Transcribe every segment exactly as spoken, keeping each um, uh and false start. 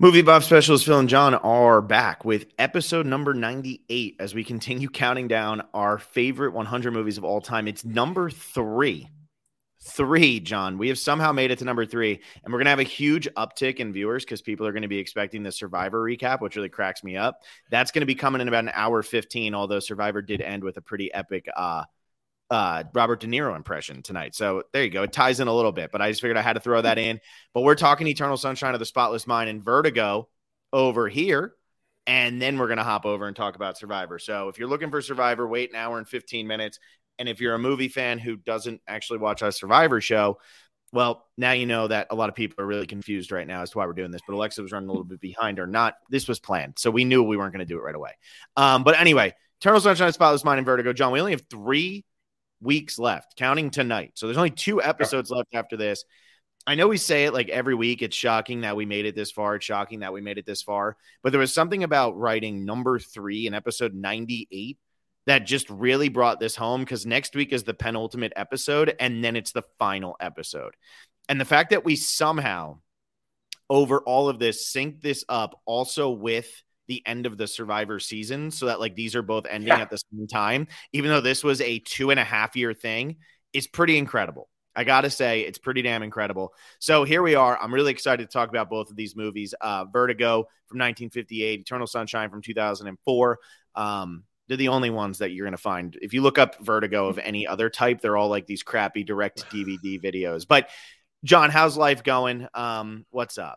Movie Buff Specialist Phil and John are back with episode number ninety-eight as we continue counting down our favorite one hundred movies of all time. It's number three. Three, John. We have somehow made it to number three, and we're going to have a huge uptick in viewers because people are going to be expecting the Survivor recap, which really cracks me up. That's going to be coming in about an hour fifteen, although Survivor did end with a pretty epic uh, uh, Robert De Niro impression tonight. So there you go. It ties in a little bit, but I just figured I had to throw that in. But we're talking Eternal Sunshine of the Spotless Mind and Vertigo over here. And then we're going to hop over and talk about Survivor. So if you're looking for Survivor, wait an hour and fifteen minutes. And if you're a movie fan who doesn't actually watch our Survivor show, well, now you know that a lot of people are really confused right now as to why we're doing this. But Alexa was running a little bit behind or not. This was planned. So we knew we weren't going to do it right away. Um, but anyway, Eternal Sunshine of the Spotless Mind and Vertigo. John, we only have three weeks left, counting tonight. So there's only two episodes left after this. I know we say it like every week. It's shocking that we made it this far. It's shocking that we made it this far. But there was something about writing number three in episode ninety-eight that just really brought this home, because next week is the penultimate episode, and then it's the final episode. And the fact that we somehow, over all of this, sync this up also with the end of the Survivor season, so that like these are both ending yeah. at the same time, even though this was a two and a half year thing, is pretty incredible. I got to say, it's pretty damn incredible. So here we are. I'm really excited to talk about both of these movies. Uh, Vertigo from nineteen fifty-eight, Eternal Sunshine from two thousand four. Um, they're the only ones that you're going to find. If you look up Vertigo of any other type, they're all like these crappy direct D V D videos. But John, how's life going? Um, what's up?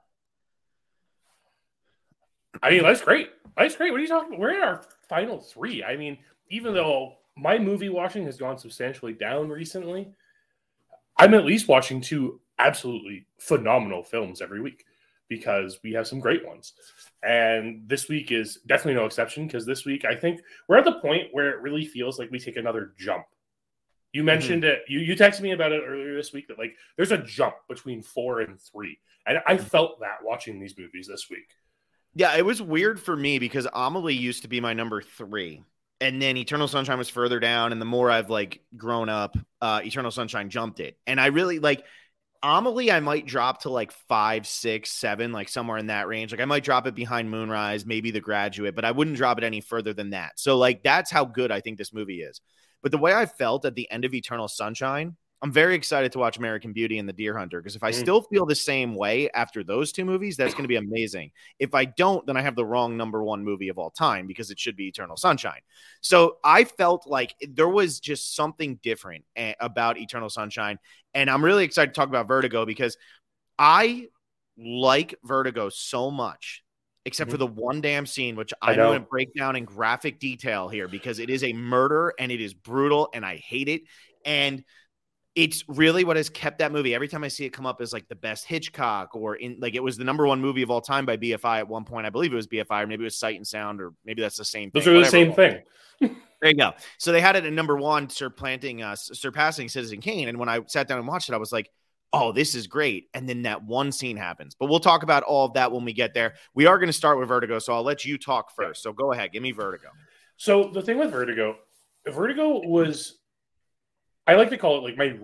I mean, that's great. That's great. What are you talking about? We're in our final three. I mean, even though my movie watching has gone substantially down recently, I'm at least watching two absolutely phenomenal films every week, because we have some great ones. And this week is definitely no exception, because this week I think we're at the point where it really feels like we take another jump. You mentioned mm-hmm. it. You, you texted me about it earlier this week that like there's a jump between four and three. And I felt that watching these movies this week. Yeah, it was weird for me because Amelie used to be my number three. And then Eternal Sunshine was further down. And the more I've like grown up, uh, Eternal Sunshine jumped it. And I really like Amelie, I might drop to like five, six, seven, like somewhere in that range. Like I might drop it behind Moonrise, maybe The Graduate, but I wouldn't drop it any further than that. So like that's how good I think this movie is. But the way I felt at the end of Eternal Sunshine, I'm very excited to watch American Beauty and The Deer Hunter, because if I mm. still feel the same way after those two movies, that's going to be amazing. If I don't, then I have the wrong number one movie of all time, because it should be Eternal Sunshine. So I felt like there was just something different about Eternal Sunshine. And I'm really excited to talk about Vertigo, because I like Vertigo so much, except mm-hmm. for the one damn scene, which I'm going to break down in graphic detail here, because it is a murder and it is brutal and I hate it. And it's really what has kept that movie. Every time I see it come up as like the best Hitchcock, or in like it was the number one movie of all time by B F I at one point. I believe it was B F I, or maybe it was Sight and Sound, or maybe that's the same thing. Those are the same thing. There you go. So they had it at number one, surpassing, uh, surpassing Citizen Kane. And when I sat down and watched it, I was like, oh, this is great. And then that one scene happens. But we'll talk about all of that when we get there. We are going to start with Vertigo, so I'll let you talk first. So go ahead. Give me Vertigo. So the thing with Vertigo, Vertigo was, I like to call it like my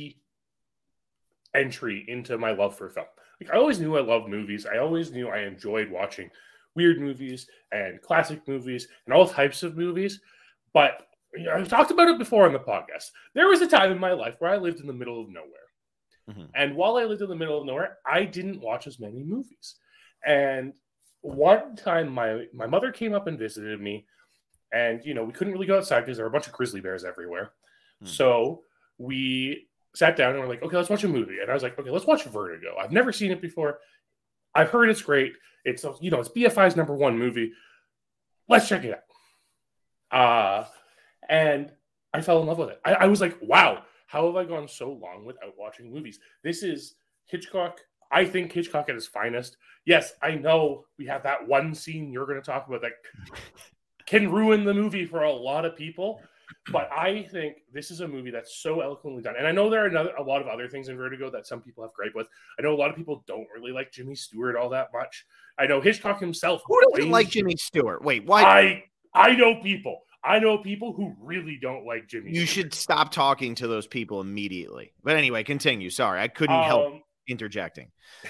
re-entry into my love for film. Like I always knew I loved movies. I always knew I enjoyed watching weird movies and classic movies and all types of movies. But you know, I've talked about it before on the podcast. There was a time in my life where I lived in the middle of nowhere. Mm-hmm. And while I lived in the middle of nowhere, I didn't watch as many movies. And one time my, my mother came up and visited me, and, you know, we couldn't really go outside because there were a bunch of grizzly bears everywhere. Mm-hmm. So we sat down and we're like, okay, let's watch a movie. And I was like, okay, let's watch Vertigo. I've never seen it before. I've heard it's great. It's, you know, it's B F I's number one movie. Let's check it out. Uh, and I fell in love with it. I, I was like, wow, how have I gone so long without watching movies? This is Hitchcock. I think Hitchcock at his finest. Yes, I know we have that one scene you're going to talk about that can ruin the movie for a lot of people. But I think this is a movie that's so eloquently done. And I know there are another, a lot of other things in Vertigo that some people have gripe with. I know a lot of people don't really like Jimmy Stewart all that much. I know Hitchcock himself. Who doesn't like Jimmy Stewart? Wait, why? I I know people. I know people who really don't like Jimmy You Stewart. should stop talking to those people immediately. But anyway, continue. Sorry, I couldn't um, help interjecting.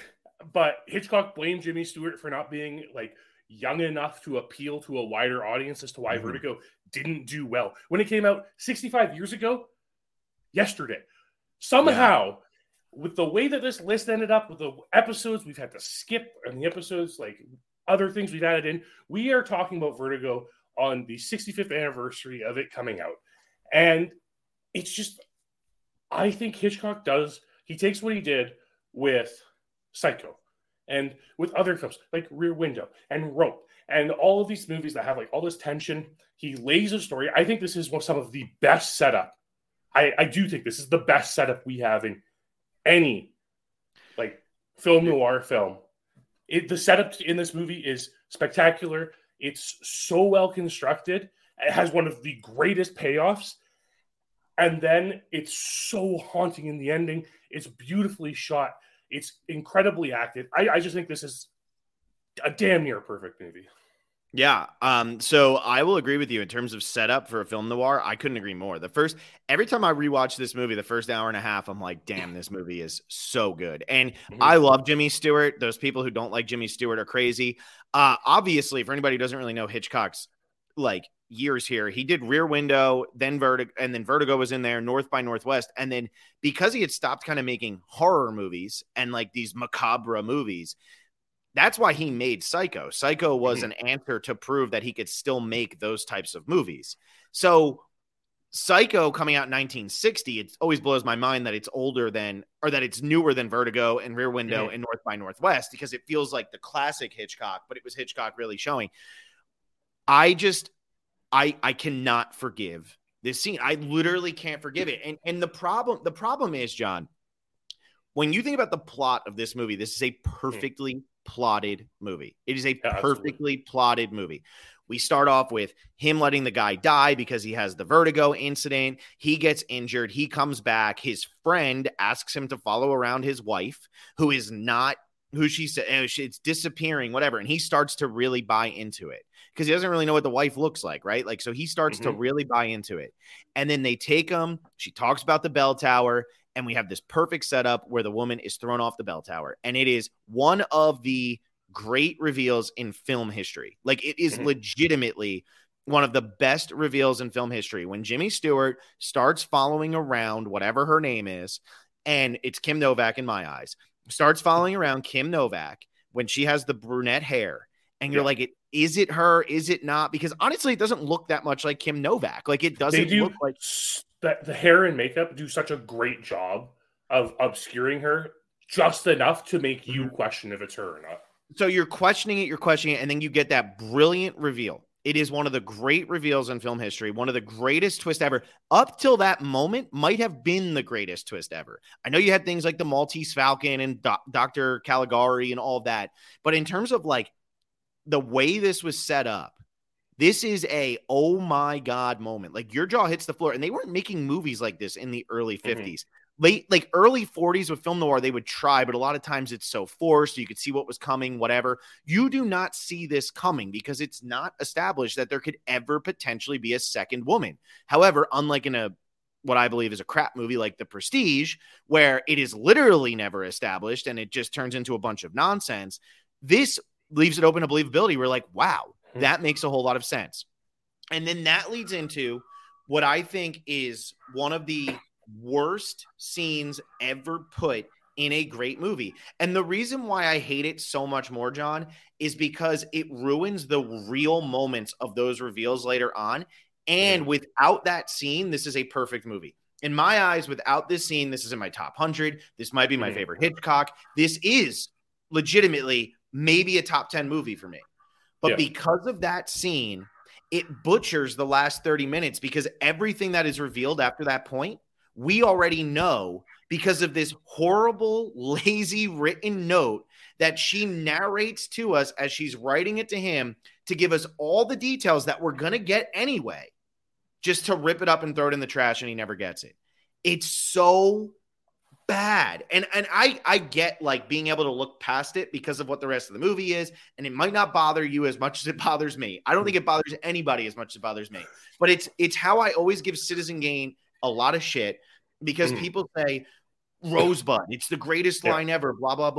but Hitchcock blamed Jimmy Stewart for not being like young enough to appeal to a wider audience as to why mm-hmm. Vertigo didn't do well when it came out sixty-five years ago. Yesterday, somehow, yeah. with the way that this list ended up, with the episodes we've had to skip and the episodes like other things we've added in, we are talking about Vertigo on the sixty-fifth anniversary of it coming out, and it's just, I think Hitchcock does. He takes what he did with Psycho and with other films like Rear Window and Rope and all of these movies that have like all this tension. He lays a story. I think this is one some of the best setup. I, I do think this is the best setup we have in any like film noir film. It, the setup in this movie is spectacular. It's so well constructed. It has one of the greatest payoffs. And then it's so haunting in the ending. It's beautifully shot. It's incredibly acted. I, I just think this is a damn near perfect movie. Yeah. Um, so I will agree with you in terms of setup for a film noir. I couldn't agree more. The first, every time I rewatch this movie, the first hour and a half, I'm like, damn, this movie is so good. And mm-hmm. I love Jimmy Stewart. Those people who don't like Jimmy Stewart are crazy. Uh, obviously, for anybody who doesn't really know Hitchcock's like years here, he did Rear Window, then Vertigo, and then Vertigo was in there, North by Northwest. And then because he had stopped kind of making horror movies and like these macabre movies, that's why he made Psycho. Psycho was mm-hmm. an answer to prove that he could still make those types of movies. So Psycho coming out in nineteen sixty, it always blows my mind that it's older than, or that it's newer than Vertigo and Rear Window mm-hmm. and North by Northwest, because it feels like the classic Hitchcock, but it was Hitchcock really showing. I just, I, I cannot forgive this scene. I literally can't forgive it. And, and the problem, the problem is, John, when you think about the plot of this movie, this is a perfectly mm-hmm. plotted movie. It is a yeah, perfectly absolutely. plotted movie. We start off with him letting the guy die because he has the vertigo incident. He gets injured. He comes back. His friend asks him to follow around his wife, who is not who she said it's disappearing, whatever. And he starts to really buy into it because he doesn't really know what the wife looks like, right? Like, so he starts mm-hmm. to really buy into it. And then they take him. She talks about the bell tower. And we have this perfect setup where the woman is thrown off the bell tower. And it is one of the great reveals in film history. Like, it is mm-hmm. legitimately one of the best reveals in film history. When Jimmy Stewart starts following around whatever her name is, and it's Kim Novak in my eyes, starts following around Kim Novak when she has the brunette hair. And you're yeah. like, it, is it her? Is it not? Because honestly, it doesn't look that much like Kim Novak. Like, it doesn't do- look like... that the hair and makeup do such a great job of obscuring her just enough to make you question if it's her or not. So you're questioning it, you're questioning it, and then you get that brilliant reveal. It is one of the great reveals in film history, one of the greatest twists ever. Up till that moment might have been the greatest twist ever. I know you had things like the Maltese Falcon and Do- Doctor Caligari and all of that, but in terms of like the way this was set up, this is a, oh my God moment. Like, your jaw hits the floor. And they weren't making movies like this in the early fifties. Mm-hmm. Late, like early forties with film noir, they would try, but a lot of times it's so forced. You could see what was coming, whatever. You do not see this coming because it's not established that there could ever potentially be a second woman. However, unlike in a, what I believe is a crap movie like The Prestige, where it is literally never established and it just turns into a bunch of nonsense, this leaves it open to believability. We're like, wow, that makes a whole lot of sense. And then that leads into what I think is one of the worst scenes ever put in a great movie. And the reason why I hate it so much more, John, is because it ruins the real moments of those reveals later on. And without that scene, this is a perfect movie. In my eyes, without this scene, this is in my top one hundred. This might be my favorite Hitchcock. This is legitimately maybe a top ten movie for me. But yeah. because of that scene, it butchers the last thirty minutes because everything that is revealed after that point, we already know because of this horrible, lazy written note that she narrates to us as she's writing it to him to give us all the details that we're going to get anyway, just to rip it up and throw it in the trash and he never gets it. It's so bad. And and I, I get like being able to look past it because of what the rest of the movie is. And it might not bother you as much as it bothers me. I don't think it bothers anybody as much as it bothers me. But it's it's how I always give Citizen Kane a lot of shit because mm. people say, Rosebud, it's the greatest yeah. line ever, blah, blah, blah.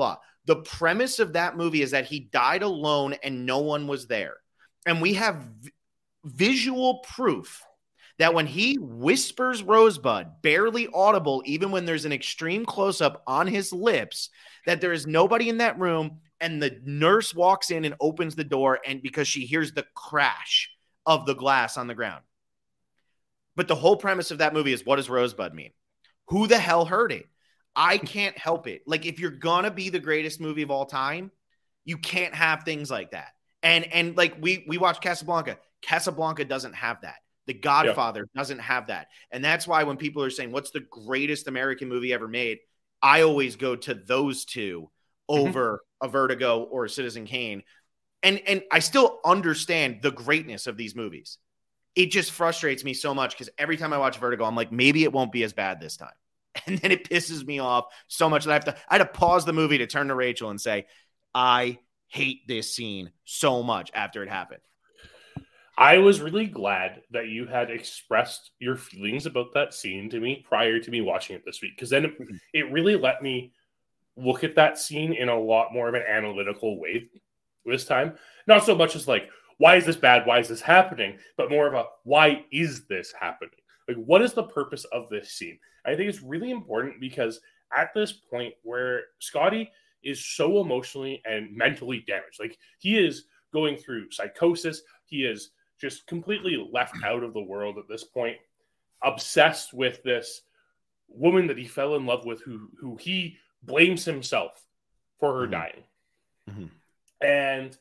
The premise of that movie is that he died alone and no one was there. And we have v- visual proof that when he whispers Rosebud, barely audible, even when there's an extreme close-up on his lips, that there is nobody in that room, and the nurse walks in and opens the door, and because she hears the crash of the glass on the ground. But the whole premise of that movie is, what does Rosebud mean? Who the hell heard it? I can't help it. Like, if you're gonna be the greatest movie of all time, you can't have things like that. And and like we we watched Casablanca. Casablanca doesn't have that. The Godfather yeah. doesn't have that. And that's why when people are saying, what's the greatest American movie ever made? I always go to those two over mm-hmm. a Vertigo or a Citizen Kane. And and I still understand the greatness of these movies. It just frustrates me so much because every time I watch Vertigo, I'm like, maybe it won't be as bad this time. And then it pisses me off so much that I have to, I had to pause the movie to turn to Rachel and say, I hate this scene so much after it happened. I was really glad that you had expressed your feelings about that scene to me prior to me watching it this week. Because then it, it really let me look at that scene in a lot more of an analytical way this time. Not so much as like, why is this bad? Why is this happening? But more of a, why is this happening? Like, what is the purpose of this scene? I think it's really important because at this point where Scotty is so emotionally and mentally damaged, like he is going through psychosis, he is just completely left out of the world at this point, obsessed with this woman that he fell in love with, who who he blames himself for her mm-hmm. dying. Mm-hmm. And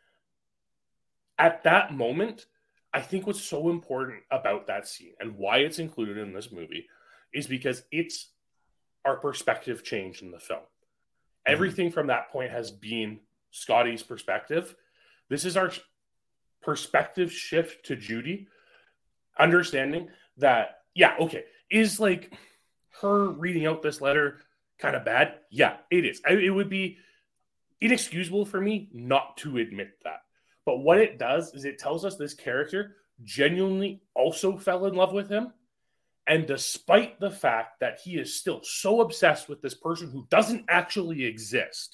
at that moment, I think what's so important about that scene and why it's included in this movie is because it's our perspective change in the film. Mm-hmm. Everything from that point has been Scotty's perspective. This is our perspective shift to Judy, understanding that, yeah, okay, is like her reading out this letter kind of bad? Yeah, it is. I, it would be inexcusable for me not to admit that. But what it does is it tells us this character genuinely also fell in love with him. And despite the fact that he is still so obsessed with this person who doesn't actually exist,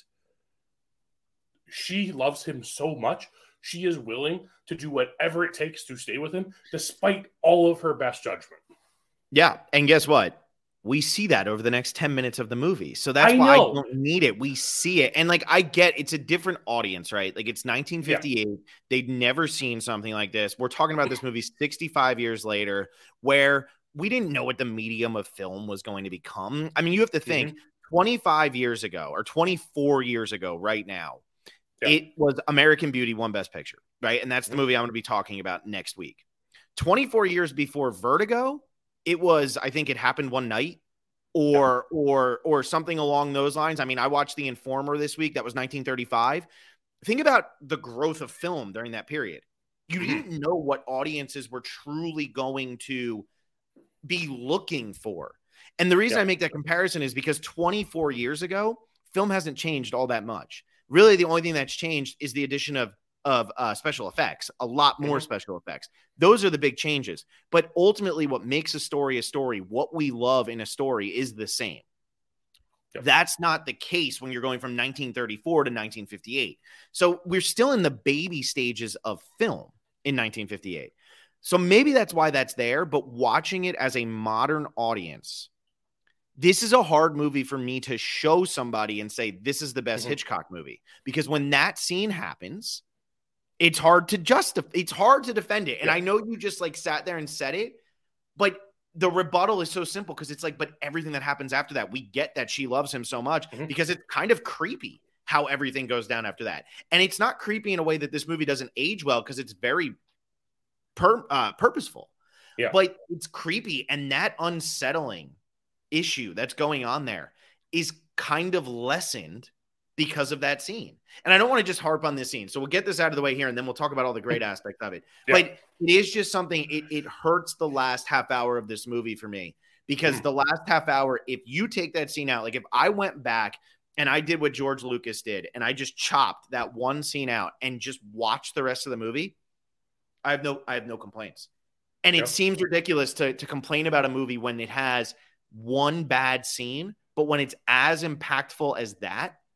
she loves him so much, she is willing to do whatever it takes to stay with him, despite all of her best judgment. Yeah, and guess what? We see that over the next ten minutes of the movie. So that's I why know. I don't need it. We see it. And like, I get it's a different audience, right? Like, it's nineteen fifty-eight. Yeah. They'd never seen something like this. We're talking about this movie sixty-five years later, where we didn't know what the medium of film was going to become. I mean, you have to think mm-hmm. twenty-five years ago or twenty-four years ago right now, yeah. it was American Beauty won Best Picture, right? And that's the movie I'm going to be talking about next week. twenty-four years before Vertigo, it was, I think It Happened One Night or yeah. or or something along those lines. I mean, I watched The Informer this week. That was nineteen thirty-five. Think about the growth of film during that period. You mm-hmm. didn't know what audiences were truly going to be looking for. And the reason yeah. I make that comparison is because twenty-four years ago, film hasn't changed all that much. Really, the only thing that's changed is the addition of of uh, special effects, a lot more mm-hmm. special effects. Those are the big changes. But ultimately, what makes a story a story, what we love in a story is the same. Yep. That's not the case when you're going from nineteen thirty-four to nineteen fifty-eight. So we're still in the baby stages of film in nineteen fifty-eight. So maybe that's why that's there. But watching it as a modern audience, this is a hard movie for me to show somebody and say, this is the best mm-hmm. Hitchcock movie. Because when that scene happens, it's hard to justify. It's hard to defend it. And yeah. I know you just like sat there and said it, but the rebuttal is so simple because it's like, but everything that happens after that, we get that she loves him so much mm-hmm. because it's kind of creepy how everything goes down after that. And it's not creepy in a way that this movie doesn't age well because it's very per, uh, purposeful. Yeah. But it's creepy. And that unsettling issue that's going on there is kind of lessened because of that scene. And I don't want to just harp on this scene. So we'll get this out of the way here and then we'll talk about all the great aspects of it. Yeah. But it is just something, it, it hurts the last half hour of this movie for me because mm. the last half hour, if you take that scene out, like if I went back and I did what George Lucas did and I just chopped that one scene out and just watched the rest of the movie, I have no, I have no complaints. And it yeah. seems ridiculous to, to complain about a movie when it has one bad scene, but when it's as impactful as that,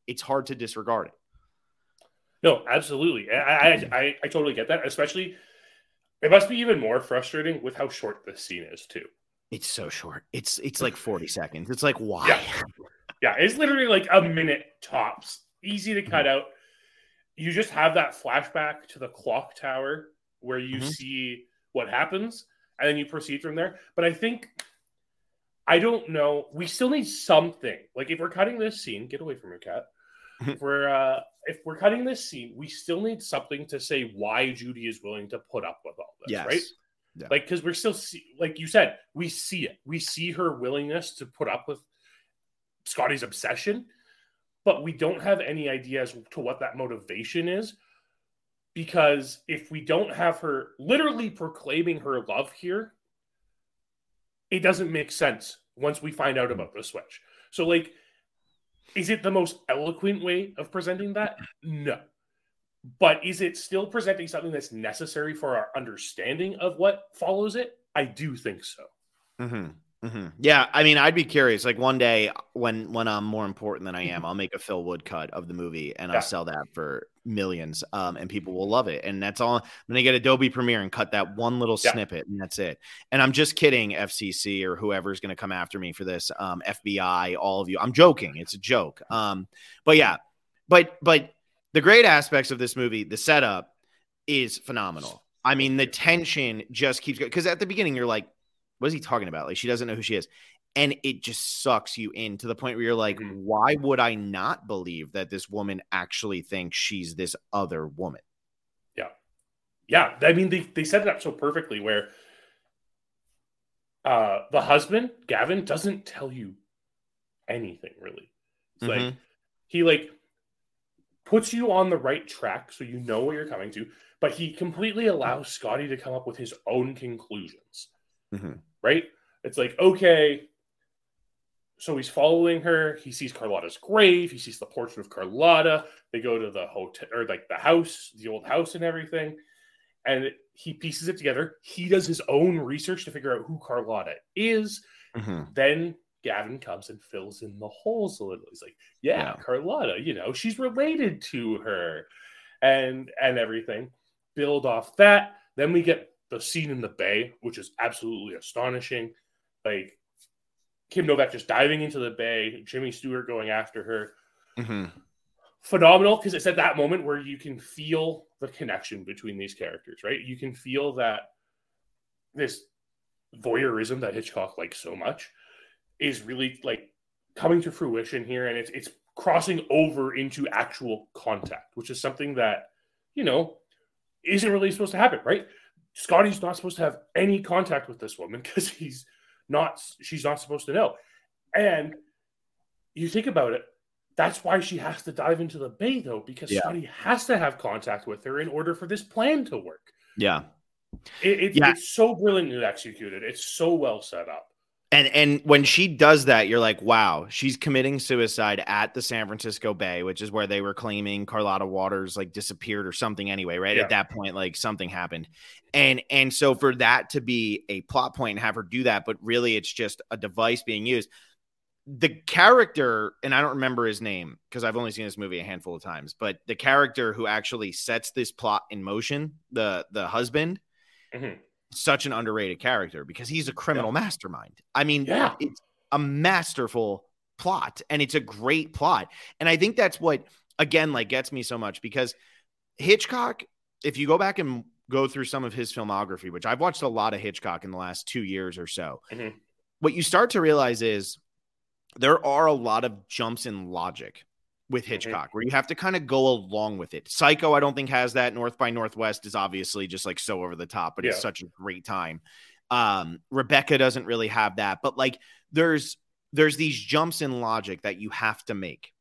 it's hard to disregard it. No, absolutely. I, I, I, I totally get that. Especially, it must be even more frustrating with how short this scene is too. It's so short. It's it's like forty seconds. It's like, why? Yeah. yeah, it's literally like a minute tops. Easy to cut mm-hmm. out. You just have that flashback to the clock tower where you mm-hmm. see what happens, and then you proceed from there. But I think, I don't know, we still need something. Like, if we're cutting this scene, get away from your cat. if we're uh, if we're cutting this scene, we still need something to say why Judy is willing to put up with all this, yes. right? Yeah. Like, because we're still, see, like you said, we see it. We see her willingness to put up with Scotty's obsession, but we don't have any idea as to what that motivation is. Because if we don't have her literally proclaiming her love here, it doesn't make sense once we find out about the switch. So, like, is it the most eloquent way of presenting that? No. But is it still presenting something that's necessary for our understanding of what follows it? I do think so. Mm-hmm. Mm-hmm. Yeah, I mean, I'd be curious. Like, one day when when I'm more important than I am, I'll make a Phil Wood cut of the movie and I'll yeah. sell that for millions, um, and people will love it. And that's all. I'm gonna get Adobe Premiere and cut that one little yeah. snippet, and that's it. And I'm just kidding, F C C or whoever's gonna come after me for this, um, F B I, all of you. I'm joking. It's a joke. Um, but yeah, but but the great aspects of this movie, the setup is phenomenal. I mean, the tension just keeps going because at the beginning you're like, what is he talking about? Like, she doesn't know who she is. And it just sucks you in to the point where you're like, mm-hmm. why would I not believe that this woman actually thinks she's this other woman? Yeah. Yeah. I mean, they, they set it up so perfectly where uh, the husband, Gavin, doesn't tell you anything really. It's mm-hmm. like, he like puts you on the right track so you know where you're coming to, but he completely allows Scotty to come up with his own conclusions. Mm-hmm. Right? It's like, okay, so he's following her. He sees Carlotta's grave. He sees the portrait of Carlotta. They go to the hotel or like the house, the old house and everything. And he pieces it together. He does his own research to figure out who Carlotta is. Mm-hmm. Then Gavin comes and fills in the holes a little. He's like, yeah, yeah, Carlotta, you know, she's related to her and, and everything. Build off that. Then we get the scene in the bay, which is absolutely astonishing. Like, Kim Novak just diving into the bay, Jimmy Stewart going after her. Mm-hmm. Phenomenal, because it's at that moment where you can feel the connection between these characters, right? You can feel that this voyeurism that Hitchcock likes so much is really, like, coming to fruition here, and it's it's crossing over into actual contact, which is something that, you know, isn't really supposed to happen, right? Scotty's not supposed to have any contact with this woman because he's not, she's not supposed to know. And you think about it, that's why she has to dive into the bay, though, because yeah. Scotty has to have contact with her in order for this plan to work. Yeah. It, it, yeah. It's so brilliantly executed. It's so well set up. And and when she does that, you're like, wow, she's committing suicide at the San Francisco Bay, which is where they were claiming Carlotta Waters like disappeared or something anyway, right? Yeah. At that point, like something happened. And and so for that to be a plot point and have her do that, but really it's just a device being used. The character, and I don't remember his name because I've only seen this movie a handful of times, but the character who actually sets this plot in motion, the the husband, mm-hmm. such an underrated character because he's a criminal yeah. mastermind. I mean, yeah. it's a masterful plot and it's a great plot. And I think that's what, again, like gets me so much because Hitchcock, if you go back and go through some of his filmography, which I've watched a lot of Hitchcock in the last two years or so, mm-hmm. what you start to realize is there are a lot of jumps in logic with Hitchcock, mm-hmm. where you have to kind of go along with it. Psycho, I don't think has that. North by Northwest is obviously just like so over the top, but yeah. it's such a great time. Um, Rebecca doesn't really have that, but like there's, there's these jumps in logic that you have to make.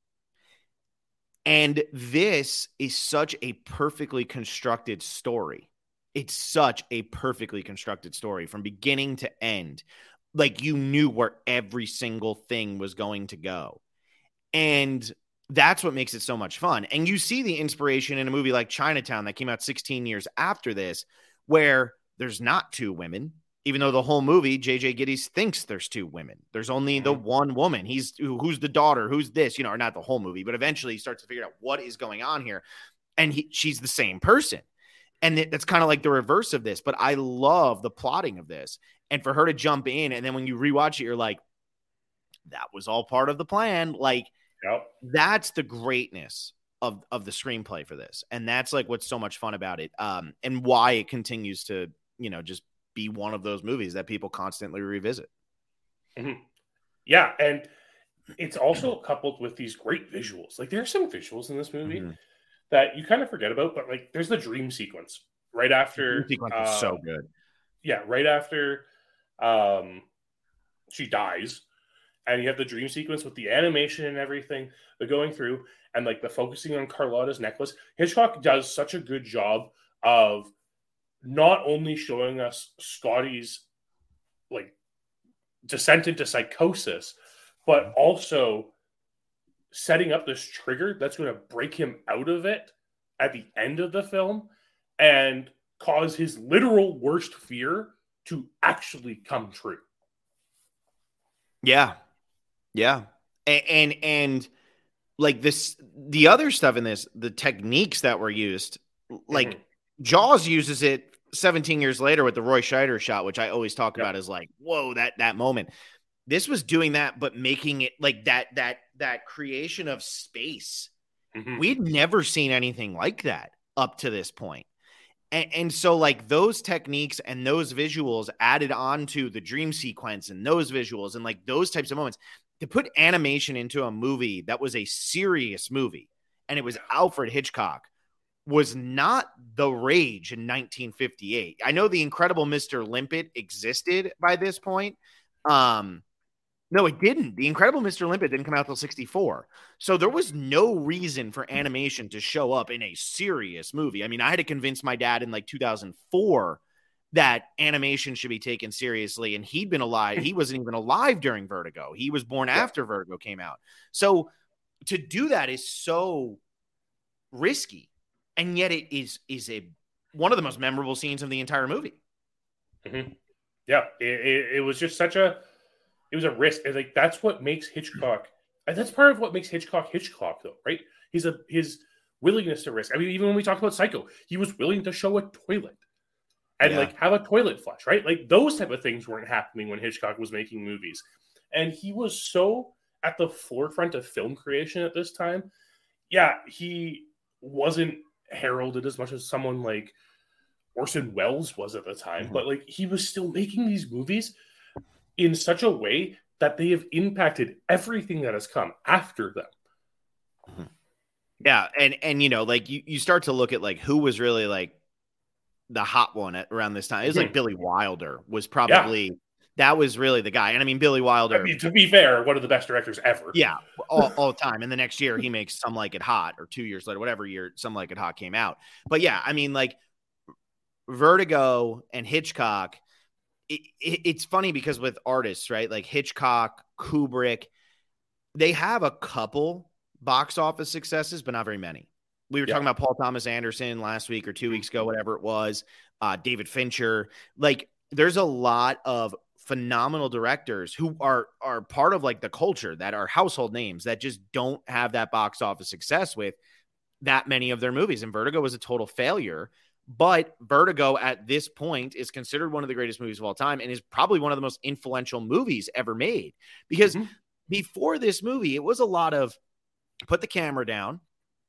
And this is such a perfectly constructed story. It's such a perfectly constructed story from beginning to end. Like you knew where every single thing was going to go. And that's what makes it so much fun. And you see the inspiration in a movie like Chinatown that came out sixteen years after this, where there's not two women. Even though the whole movie, J J Gittes thinks there's two women. There's only mm-hmm. the one woman. He's who's the daughter, who's this, you know, or not the whole movie, but eventually he starts to figure out what is going on here. And he, she's the same person. And that's kind of like the reverse of this. But I love the plotting of this. And for her to jump in, and then when you rewatch it, you're like, that was all part of the plan. Like, yep. That's the greatness of, of the screenplay for this. And that's like what's so much fun about it. Um, and why it continues to, you know, just be one of those movies that people constantly revisit. Mm-hmm. Yeah. And it's also coupled with these great visuals. Like, there are some visuals in this movie mm-hmm. that you kind of forget about, but like there's the dream sequence right after. The sequence is um, so good. Yeah. Right after um, she dies. And you have the dream sequence with the animation and everything, the going through, and like the focusing on Carlotta's necklace. Hitchcock does such a good job of not only showing us Scotty's like descent into psychosis, but also setting up this trigger that's going to break him out of it at the end of the film and cause his literal worst fear to actually come true. Yeah. Yeah. And, and, and like this, the other stuff in this, the techniques that were used, like mm-hmm. Jaws uses it seventeen years later with the Roy Scheider shot, which I always talk yep. about as like, whoa, that, that moment. This was doing that, but making it like that, that, that creation of space. Mm-hmm. We'd never seen anything like that up to this point. And, and so like those techniques and those visuals added on to the dream sequence and those visuals and like those types of moments to put animation into a movie that was a serious movie. And it was Alfred Hitchcock was not the rage in nineteen fifty-eight. I know The Incredible Mister Limpet existed by this point. Um, no, it didn't. The Incredible Mister Limpet didn't come out till sixty-four. So there was no reason for animation to show up in a serious movie. I mean, I had to convince my dad in like two thousand four that animation should be taken seriously. And he'd been alive. He wasn't even alive during Vertigo. He was born after Vertigo came out. So to do that is so risky. And yet it is, is a, one of the most memorable scenes of the entire movie. Mm-hmm. Yeah. It, it, it was just such a, it was a risk. And like, that's what makes Hitchcock, and that's part of what makes Hitchcock Hitchcock though, right? He's a, his willingness to risk. I mean, even when we talked about Psycho, he was willing to show a toilet. And yeah. like have a toilet flush, right? Like those type of things weren't happening when Hitchcock was making movies. And he was so at the forefront of film creation at this time. Yeah, he wasn't heralded as much as someone like Orson Welles was at the time, mm-hmm. but like he was still making these movies in such a way that they have impacted everything that has come after them. Mm-hmm. Yeah, and and you know, like you, you start to look at like who was really like the hot one at around this time. It was like Billy Wilder was probably yeah. that was really the guy. And I mean, Billy Wilder, I mean, to be fair, one of the best directors ever. Yeah. All, all the time. And the next year he makes Some Like It Hot, or two years later, whatever year Some Like It Hot came out. But yeah, I mean, like Vertigo and Hitchcock, it, it, it's funny because with artists, right? Like Hitchcock, Kubrick, they have a couple box office successes, but not very many. We were yeah. talking about Paul Thomas Anderson last week or two weeks ago, whatever it was. Uh, David Fincher. Like, there's a lot of phenomenal directors who are are part of like the culture, that are household names that just don't have that box office success with that many of their movies. And Vertigo was a total failure. But Vertigo at this point is considered one of the greatest movies of all time and is probably one of the most influential movies ever made. Because mm-hmm. before this movie, it was a lot of put the camera down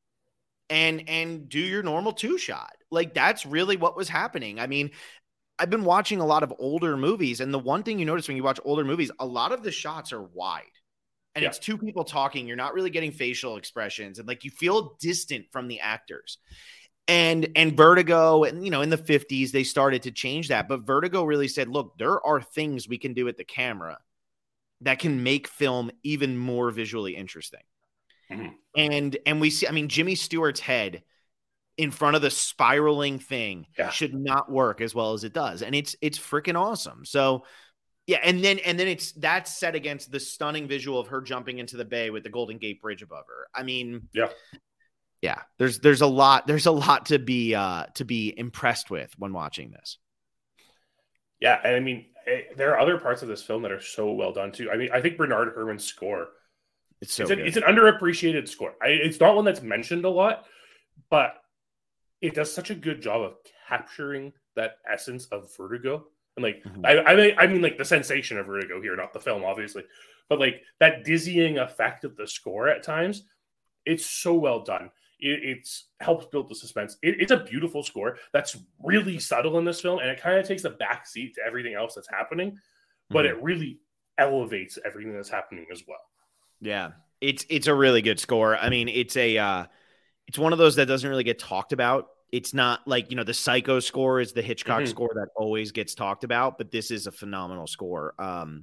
and and do your normal two shot. Like that's really what was happening. I mean, I've been watching a lot of older movies, and the one thing you notice when you watch older movies, a lot of the shots are wide. And yeah. it's two people talking. You're not really getting facial expressions, and like you feel distant from the actors. And and Vertigo, and you know, in the fifties, they started to change that. But Vertigo really said, look, there are things we can do with the camera that can make film even more visually interesting. Mm-hmm. And and we see, I mean, Jimmy Stewart's head in front of the spiraling thing yeah. should not work as well as it does. And it's it's freaking awesome. So yeah, and then and then it's that's set against the stunning visual of her jumping into the bay with the Golden Gate Bridge above her. I mean, yeah. Yeah, there's there's a lot there's a lot to be uh to be impressed with when watching this. Yeah, and I mean, eh, there are other parts of this film that are so well done too. I mean, I think Bernard Herrmann's score, It's so it's an, good. it's an underappreciated score. I, it's not one that's mentioned a lot, but it does such a good job of capturing that essence of Vertigo. And like, Mhm. I, I mean, I mean, like the sensation of Vertigo here, not the film, obviously, but like that dizzying effect of the score at times. It's so well done. It it's helps build the suspense. It, it's a beautiful score that's really subtle in this film, and it kind of takes a back seat to everything else that's happening, but Mhm. it really elevates everything that's happening as well. Yeah, it's it's a really good score. I mean, it's a uh, it's one of those that doesn't really get talked about. It's not like, you know, the Psycho score is the Hitchcock Mm-hmm. score that always gets talked about, but this is a phenomenal score. Um,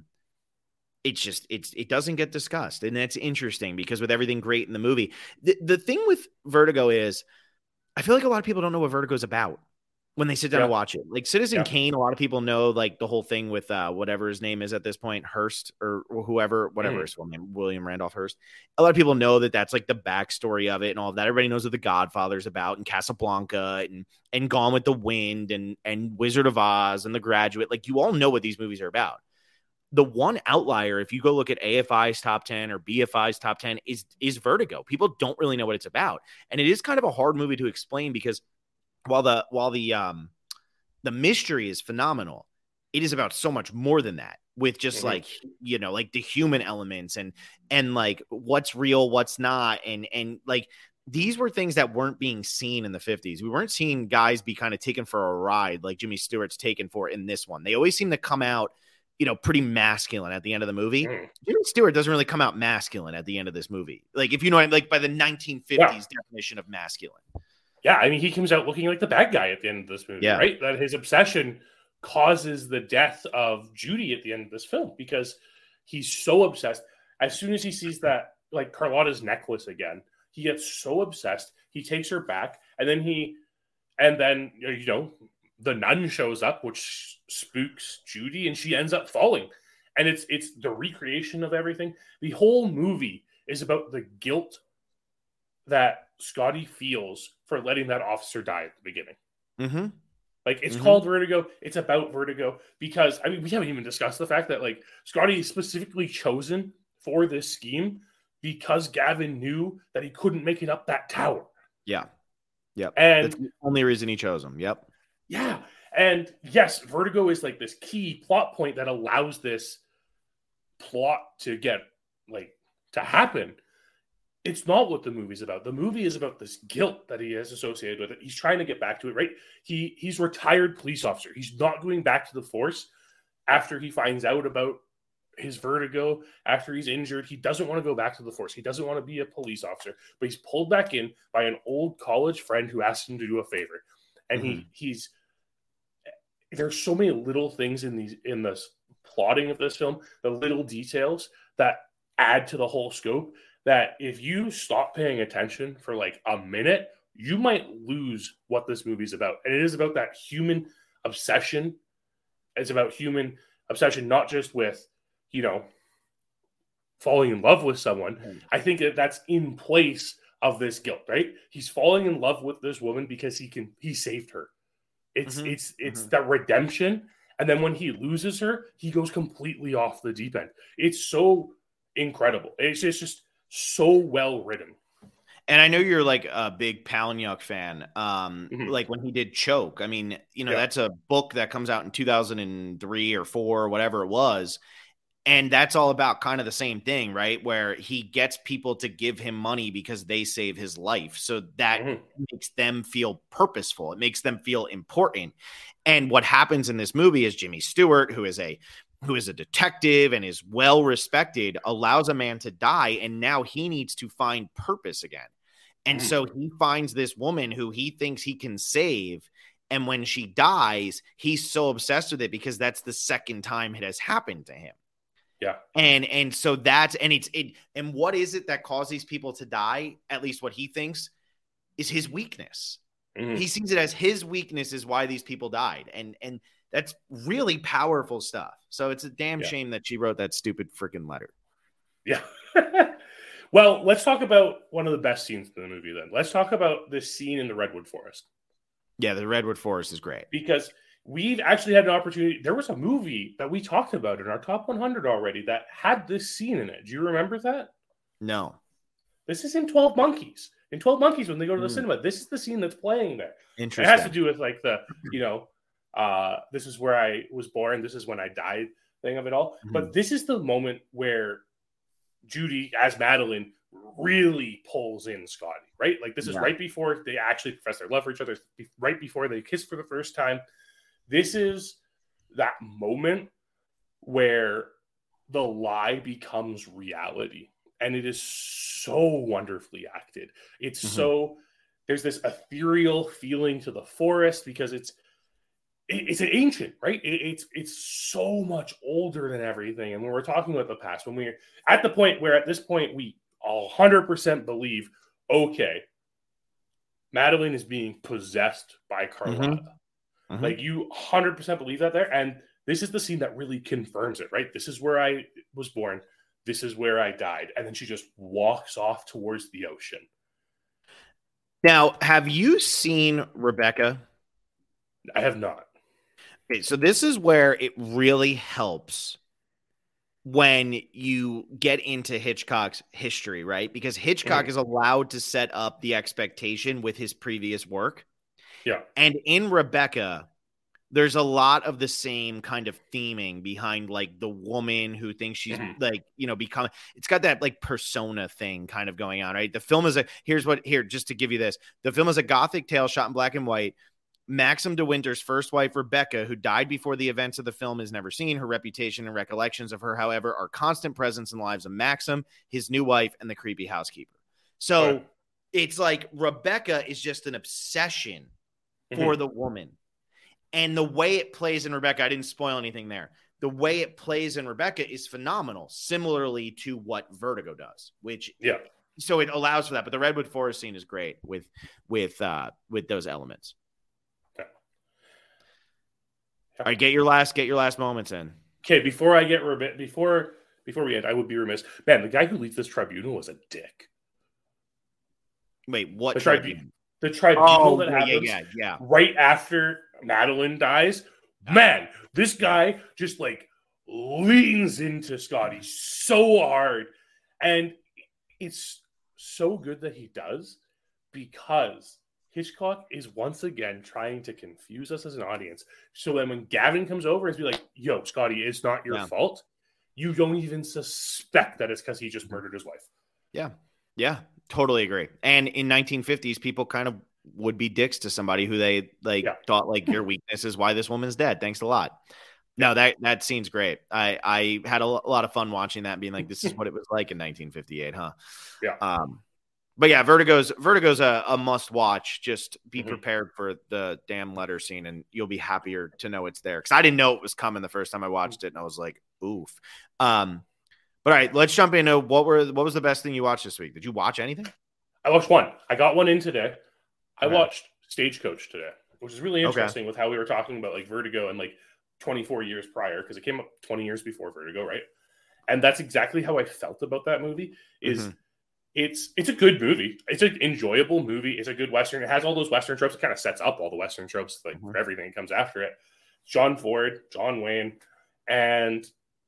it's just it's it doesn't get discussed, and that's interesting because with everything great in the movie, the the thing with Vertigo is I feel like a lot of people don't know what Vertigo is about when they sit down to Yeah, watch it. Like Citizen yeah. Kane, a lot of people know like the whole thing with uh, whatever his name is at this point, Hearst or, or whoever, whatever Mm-hmm. his full name, William Randolph Hearst. A lot of people know that that's like the backstory of it and all of that. Everybody knows what The Godfather's about and Casablanca and and Gone with the Wind and and Wizard of Oz and The Graduate. Like you all know what these movies are about. The one outlier, if you go look at A F I's top ten or B F I's top ten, is is Vertigo. People don't really know what it's about, and it is kind of a hard movie to explain because while the while the um the mystery is phenomenal, it is about so much more than that, with just Mm-hmm. like, you know, like the human elements and and like what's real, what's not, and and like these were things that weren't being seen in the fifties. We weren't seeing guys be kind of taken for a ride like Jimmy Stewart's taken for in this one. They always seem to come out, you know, pretty masculine at the end of the movie. Mm-hmm. Jimmy Stewart doesn't really come out masculine at the end of this movie. Like, if you know, like by the nineteen Yeah. fifties definition of masculine. Yeah, I mean, he comes out looking like the bad guy at the end of this movie, Yeah. right? That his obsession causes the death of Judy at the end of this film because he's so obsessed. As soon as he sees that, like Carlotta's necklace again, he gets so obsessed. He takes her back, and then he, and then you know, the nun shows up, which spooks Judy, and she ends up falling. And it's it's the recreation of everything. The whole movie is about the guilt that Scotty feels for letting that officer die at the beginning. Mm-hmm. Like it's Mhm. called Vertigo. It's about Vertigo because I mean we haven't even discussed the fact that like Scotty is specifically chosen for this scheme because Gavin knew that he couldn't make it up that tower. Yeah. Yep. And That's the only reason he chose him. Yep. yeah, and yes, Vertigo is like this key plot point that allows this plot to get like to happen. It's not what the movie's about. The movie is about this guilt that he has associated with it. He's trying to get back to it, right? He he's retired police officer. He's not going back to the force after he finds out about his vertigo, after he's injured. He doesn't want to go back to the force. He doesn't want to be a police officer, but he's pulled back in by an old college friend who asked him to do a favor. And Mhm. he he's there's so many little things in these in this plotting of this film, the little details that add to the whole scope, that if you stop paying attention for like a minute, you might lose what this movie's about. And it is about that human obsession. It's about human obsession, not just with, you know, falling in love with someone. Mhm. I think that that's in place of this guilt, right? He's falling in love with this woman because he can, he saved her. It's, Mhm. it's, it's Mhm. that redemption. And then when he loses her, he goes completely off the deep end. It's so incredible. It's just, just so well written. And I know you're like a big Palahniuk fan. Um, Mhm. like when he did Choke. I mean, you know, Yeah. that's a book that comes out in two thousand three or four or whatever it was. And that's all about kind of the same thing, right? Where he gets people to give him money because they save his life. So that Mhm. makes them feel purposeful. It makes them feel important. And what happens in this movie is Jimmy Stewart, who is a who is a detective and is well respected, allows a man to die, and now he needs to find purpose again. And Mhm. so he finds this woman who he thinks he can save. And when she dies, he's so obsessed with it because that's the second time it has happened to him. Yeah. And and so that's and it's it and what is it that caused these people to die? At least what he thinks is his weakness. Mhm. He sees it as his weakness is why these people died. And and that's really powerful stuff. So it's a damn Yeah. shame that she wrote that stupid freaking letter. Yeah. Well, let's talk about one of the best scenes in the movie then. Let's talk about this scene in the Redwood Forest. Yeah, the Redwood Forest is great. Because we've actually had an opportunity. There was a movie that we talked about in our top one hundred already that had this scene in it. Do you remember that? No. This is in twelve Monkeys. In twelve Monkeys, when they go to the Mm. cinema, this is the scene that's playing there. It Interesting. has to do with like the, you know, uh, this is where I was born, this is when I died thing of it all. Mhm. But this is the moment where Judy, as Madeline, really pulls in Scotty, right? Like this is Yeah. right before they actually profess their love for each other, right before they kiss for the first time. This is that moment where the lie becomes reality. And it is so wonderfully acted. It's Mhm. so, there's this ethereal feeling to the forest because it's, it- it's an ancient, right? It, it's it's so much older than everything. And when we're talking about the past, when we're at the point where at this point we one hundred percent believe, okay, Madeline is being possessed by Carlotta. Mhm. Like you one hundred percent believe that there. And this is the scene that really confirms it, right? This is where I was born. This is where I died. And then she just walks off towards the ocean. Now, have you seen Rebecca? I have not. Okay, so this is where it really helps when you get into Hitchcock's history, right? Because Hitchcock Mhm. is allowed to set up the expectation with his previous work. Yeah. And in Rebecca, there's a lot of the same kind of theming behind like the woman who thinks she's Mhm. like, you know, become, it's got that like persona thing kind of going on, right? The film is a, here's what, here, just to give you this, the film is a gothic tale shot in black and white. Maxim de Winter's first wife, Rebecca, who died before the events of the film, is never seen. Her reputation and recollections of her, however, are constant presence in the lives of Maxim, his new wife, and the creepy housekeeper. So Right. it's like Rebecca is just an obsession Mhm. for the woman. And the way it plays in Rebecca, I didn't spoil anything there. The way it plays in Rebecca is phenomenal, similarly to what Vertigo does, which Yeah. so it allows for that. But the Redwood Forest scene is great with with uh, with those elements. Okay. All right, get your last get your last moments in. Okay, before I get remi- before before we end, I would be remiss. Man, the guy who leads this tribunal was a dick. Wait, what The tribunal? tribunal. The tribunal Oh, that yeah, happens yeah, yeah. right after Madeline dies. Man, this guy just like leans into Scotty so hard. And it's so good that he does because Hitchcock is once again trying to confuse us as an audience. So then when Gavin comes over and be like, yo, Scotty, it's not your Yeah. fault. You don't even suspect that it's because he just murdered his wife. Yeah. Yeah. Totally agree. And in nineteen fifties, people kind of would be dicks to somebody who they like Yeah. thought like your weakness is why this woman's dead. Thanks a lot. No, that that scene's great. I I had a, l- a lot of fun watching that and being like, this is what it was like in nineteen fifty-eight, huh? Yeah. Um, but yeah, Vertigo's Vertigo's a, a must watch. Just be Mhm. prepared for the damn letter scene, and you'll be happier to know it's there. Because I didn't know it was coming the first time I watched it, and I was like, oof. Um, but all right, let's jump into what were what was the best thing you watched this week? Did you watch anything? I watched one. I got one in today. I Okay. watched Stagecoach today, which is really Okay. interesting with how we were talking about like Vertigo and like twenty-four years prior, because it came up twenty years before Vertigo, right? And that's exactly how I felt about that movie. Is Mhm. it's it's a good movie. It's an enjoyable movie. It's a good Western. It has all those Western tropes. It kind of sets up all the Western tropes, like Mhm. for everything that comes after it. John Ford, John Wayne, and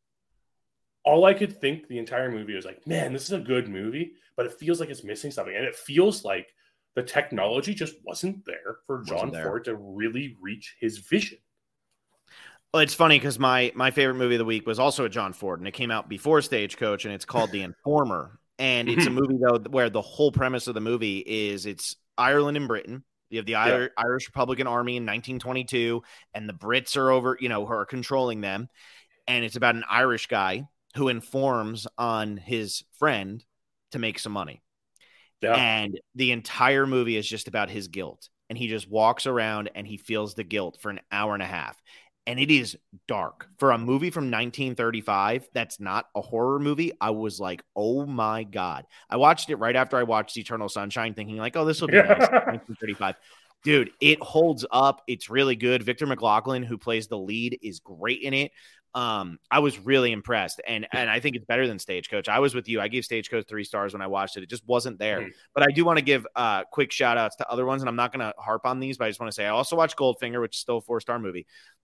all I could think the entire movie was like, man, this is a good movie, but it feels like it's missing something. And it feels like the technology just wasn't there for John Wasn't there. Ford to really reach his vision. Well, it's funny because my my favorite movie of the week was also a John Ford, and it came out before Stagecoach, and it's called The Informer. And it's a movie though where the whole premise of the movie is it's Ireland and Britain. You have the Yeah. Ir- Irish Republican Army in nineteen twenty-two, and the Brits are over, you know, who are controlling them. And it's about an Irish guy who informs on his friend to make some money. Yeah. And the entire movie is just about his guilt. And he just walks around and he feels the guilt for an hour and a half. And it is dark. For a movie from nineteen thirty-five, that's not a horror movie. I was like, oh my God. I watched it right after I watched Eternal Sunshine, thinking like, oh, this will be nice. nineteen thirty-five. Dude, it holds up. It's really good. Victor McLaughlin, who plays the lead, is great in it. Um, I was really impressed, and and I think it's better than Stagecoach. I was with you. I gave Stagecoach three stars when I watched it. It just wasn't there. Mm-hmm. But I do want to give uh, quick shout outs to other ones, and I'm not going to harp on these, but I just want to say I also watched Goldfinger, which is still a four star movie.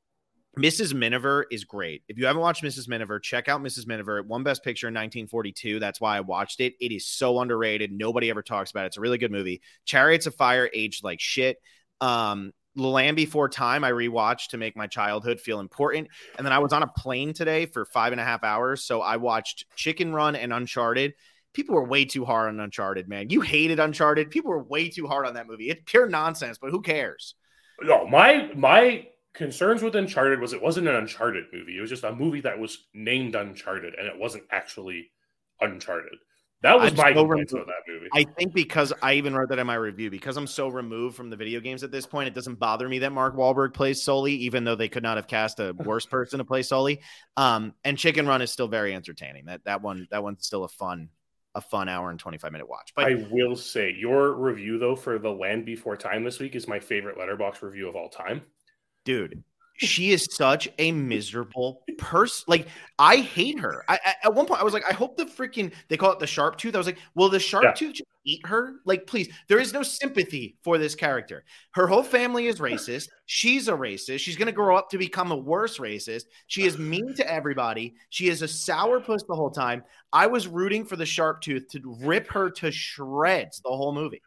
Missus Miniver is great. If you haven't watched Missus Miniver, check out Missus Miniver. It won Best Picture in nineteen forty-two. That's why I watched it. It is so underrated. Nobody ever talks about it. It's a really good movie. Chariots of Fire aged like shit. Um, Land Before Time, I rewatched to make my childhood feel important. And then I was on a plane today for five and a half hours. So I watched Chicken Run and Uncharted. People were way too hard on Uncharted, man. You hated Uncharted. People were way too hard on that movie. It's pure nonsense, but who cares? No, my my concerns with Uncharted was it wasn't an Uncharted movie. It was just a movie that was named Uncharted, and it wasn't actually Uncharted. That was I'm my so complaint about that movie. I think because I even wrote that in my review, because I'm so removed from the video games at this point, it doesn't bother me that Mark Wahlberg plays Sully, even though they could not have cast a worse person to play Sully. Um, and Chicken Run is still very entertaining. That that one that one's still a fun a fun hour and twenty-five minute watch. But I will say your review though for The Land Before Time this week is my favorite Letterboxd review of all time. Dude, she is such a miserable person. Like, I hate her. I, I, at one point, I was like, I hope the freaking, they call it the sharp tooth. I was like, will the sharp yeah. tooth just eat her? Like, please. There is no sympathy for this character. Her whole family is racist. She's a racist. She's going to grow up to become a worse racist. She is mean to everybody. She is a sourpuss the whole time. I was rooting for the sharp tooth to rip her to shreds the whole movie.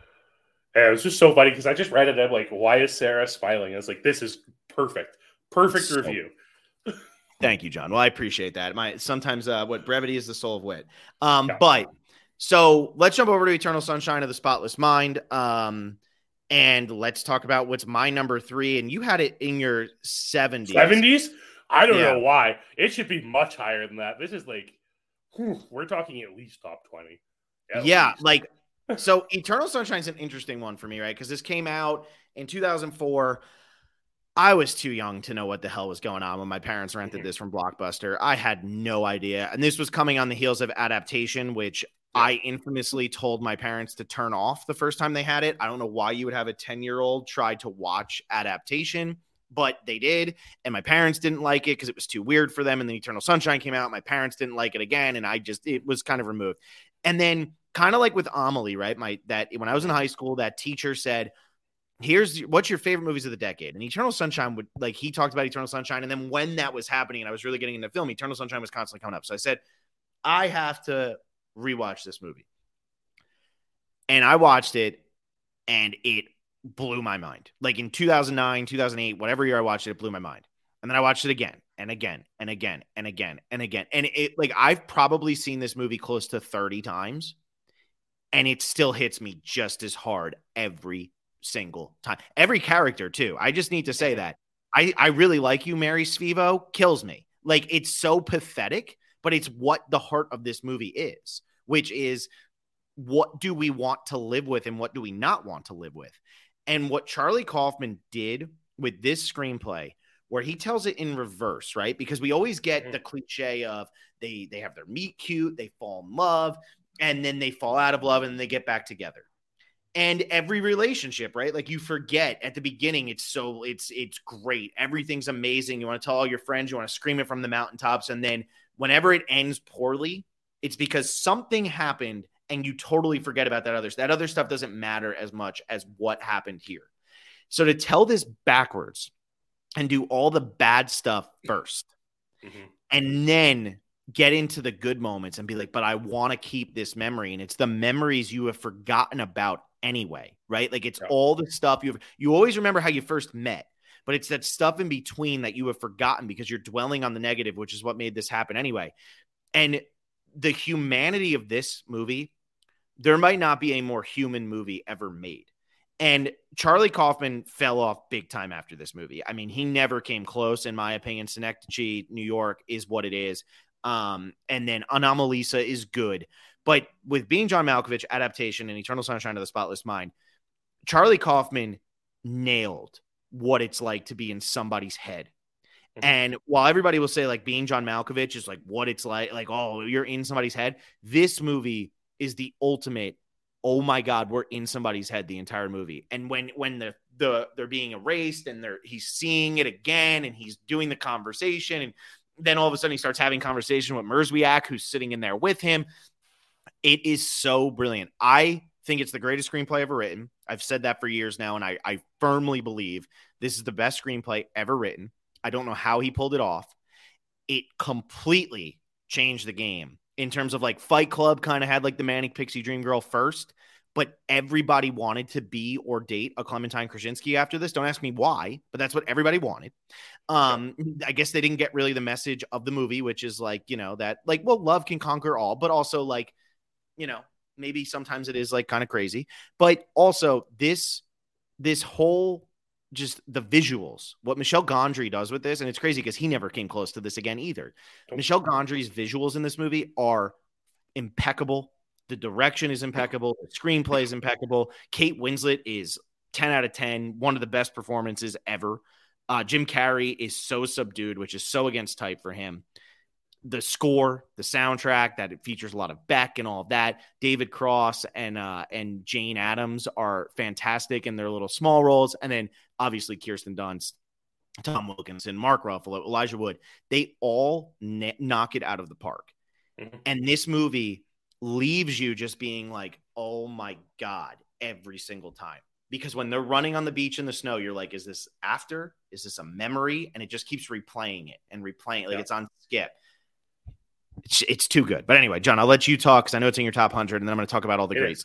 Yeah, it was just so funny because I just read it. I'm like, why is Sarah smiling? I was like, this is perfect. Perfect so, review. Thank you, John. Well, I appreciate that. My sometimes uh, what brevity is the soul of wit. Um, yeah. But so let's jump over to Eternal Sunshine of the Spotless Mind. Um, and let's talk about what's my number three. And you had it in your seventies. seventies? I don't yeah. know why. It should be much higher than that. This is like, whew, we're talking at least top twenty. At yeah, least. like so Eternal Sunshine is an interesting one for me, right? Because this came out in two thousand four. I was too young to know what the hell was going on when my parents rented this from Blockbuster. I had no idea. And this was coming on the heels of Adaptation, which I infamously told my parents to turn off the first time they had it. I don't know why you would have a ten-year-old try to watch Adaptation, but they did. And my parents didn't like it because it was too weird for them. And then Eternal Sunshine came out. My parents didn't like it again. And I just, it was kind of removed. And then kind of like with Amelie, right? My, that when I was in high school, that teacher said, here's what's your favorite movies of the decade. And Eternal Sunshine would like, he talked about Eternal Sunshine. And then when that was happening and I was really getting into film, Eternal Sunshine was constantly coming up. So I said, I have to rewatch this movie. And I watched it and it blew my mind. Like in two thousand nine, two thousand eight, whatever year I watched it, it blew my mind. And then I watched it again and again and again and again and again. And it like, I've probably seen this movie close to thirty times and it still hits me just as hard every single time. Every character too. I just need to say that I, I really like you. Mary Svivo kills me. Like it's so pathetic, but it's what the heart of this movie is, which is what do we want to live with and what do we not want to live with? And what Charlie Kaufman did with this screenplay, where he tells it in reverse, right? Because we always get the cliche of they, they have their meet cute, they fall in love, and then they fall out of love and then they get back together. And every relationship, right? Like you forget at the beginning, it's so it's it's great. Everything's amazing. You want to tell all your friends, you want to scream it from the mountaintops. And then whenever it ends poorly, it's because something happened and you totally forget about that other that other stuff doesn't matter as much as what happened here. So to tell this backwards and do all the bad stuff first, mm-hmm. and then get into the good moments and be like, but I want to keep this memory. And it's the memories you have forgotten about anyway, right? Like it's yeah. all the stuff you've, you always remember how you first met, but it's that stuff in between that you have forgotten because you're dwelling on the negative, which is what made this happen anyway. And the humanity of this movie, there might not be a more human movie ever made. And Charlie Kaufman fell off big time after this movie. I mean, he never came close, in my opinion. Synecdoche, New York is what it is. Um, and then Anomalisa is good. But with Being John Malkovich, Adaptation, and Eternal Sunshine of the Spotless Mind, Charlie Kaufman nailed what it's like to be in somebody's head. Mm-hmm. And while everybody will say like Being John Malkovich is like what it's like, like, oh, you're in somebody's head. This movie is the ultimate, oh my God, we're in somebody's head the entire movie. And when, when the, the, they're being erased and they're, he's seeing it again and he's doing the conversation and then all of a sudden he starts having conversation with Merzwiak, who's sitting in there with him. It is so brilliant. I think it's the greatest screenplay ever written. I've said that for years now, and I, I firmly believe this is the best screenplay ever written. I don't know how he pulled it off. It completely changed the game in terms of like Fight Club kind of had like the Manic Pixie Dream Girl first, but everybody wanted to be or date a Clementine Krasinski after this. Don't ask me why, but that's what everybody wanted. Um, I guess they didn't get really the message of the movie, which is like, you know, that like, well, love can conquer all, but also like, you know, maybe sometimes it is like kind of crazy, but also this, this whole, just the visuals, what Michel Gondry does with this. And it's crazy because he never came close to this again either. Don't Michel Gondry's visuals in this movie are impeccable. The direction is impeccable. The screenplay is impeccable. Kate Winslet is ten out of ten, one of the best performances ever. Uh, Jim Carrey is so subdued, which is so against type for him. The score, the soundtrack, that it features a lot of Beck and all of that. David Cross and uh, and Jane Addams are fantastic in their little small roles. And then obviously Kirsten Dunst, Tom Wilkinson, Mark Ruffalo, Elijah Wood. They all ne- knock it out of the park. Mm-hmm. And this movie leaves you just being like, oh my God, every single time. Because when they're running on the beach in the snow, you're like, is this after? Is this a memory? And it just keeps replaying it and replaying it. Like yeah. It's on skip. It's, it's too good. But anyway, John, I'll let you talk because I know it's in your top one hundred, and then I'm going to talk about all the it greats. Is.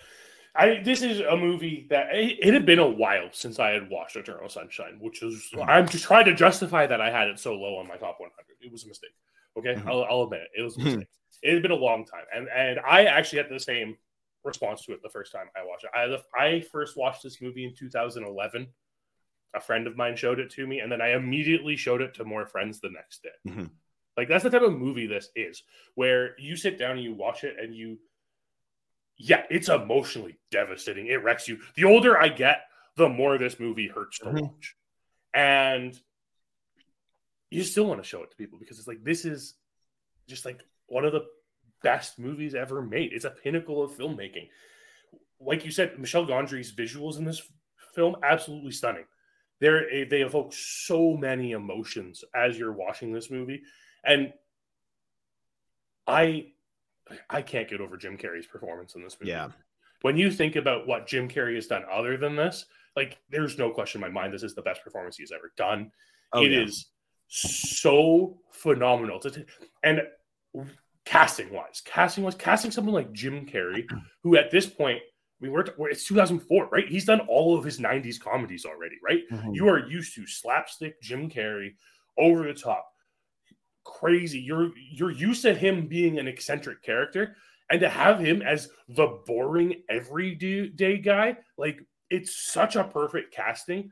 I This is a movie that it, it had been a while since I had watched Eternal Sunshine, which is, mm-hmm. I'm just trying to justify that I had it so low on my top one hundred. It was a mistake. Okay? Mm-hmm. I'll, I'll admit it. It was a mistake. It had been a long time. And and I actually had the same response to it the first time I watched it. I, I first watched this movie in two thousand eleven. A friend of mine showed it to me, and then I immediately showed it to more friends the next day. Mm-hmm. Like, that's the type of movie this is, where you sit down and you watch it and you, yeah, it's emotionally devastating. It wrecks you. The older I get, the more this movie hurts to mm-hmm. watch. And you still want to show it to people because it's like, this is just like one of the best movies ever made. It's a pinnacle of filmmaking. Like you said, Michel Gondry's visuals in this film, absolutely stunning. They're, they evoke so many emotions as you're watching this movie. And I I can't get over Jim Carrey's performance in this movie. Yeah. When you think about what Jim Carrey has done other than this, like, there's no question in my mind this is the best performance he's ever done. Oh, it yeah. is so phenomenal. And casting-wise, casting-wise, casting someone like Jim Carrey, who at this point, we were it's two thousand four, right? He's done all of his nineties comedies already, right? Mm-hmm. You are used to slapstick Jim Carrey, over the top, crazy. You're you're used to him being an eccentric character, and to have him as the boring everyday guy, like, it's such a perfect casting.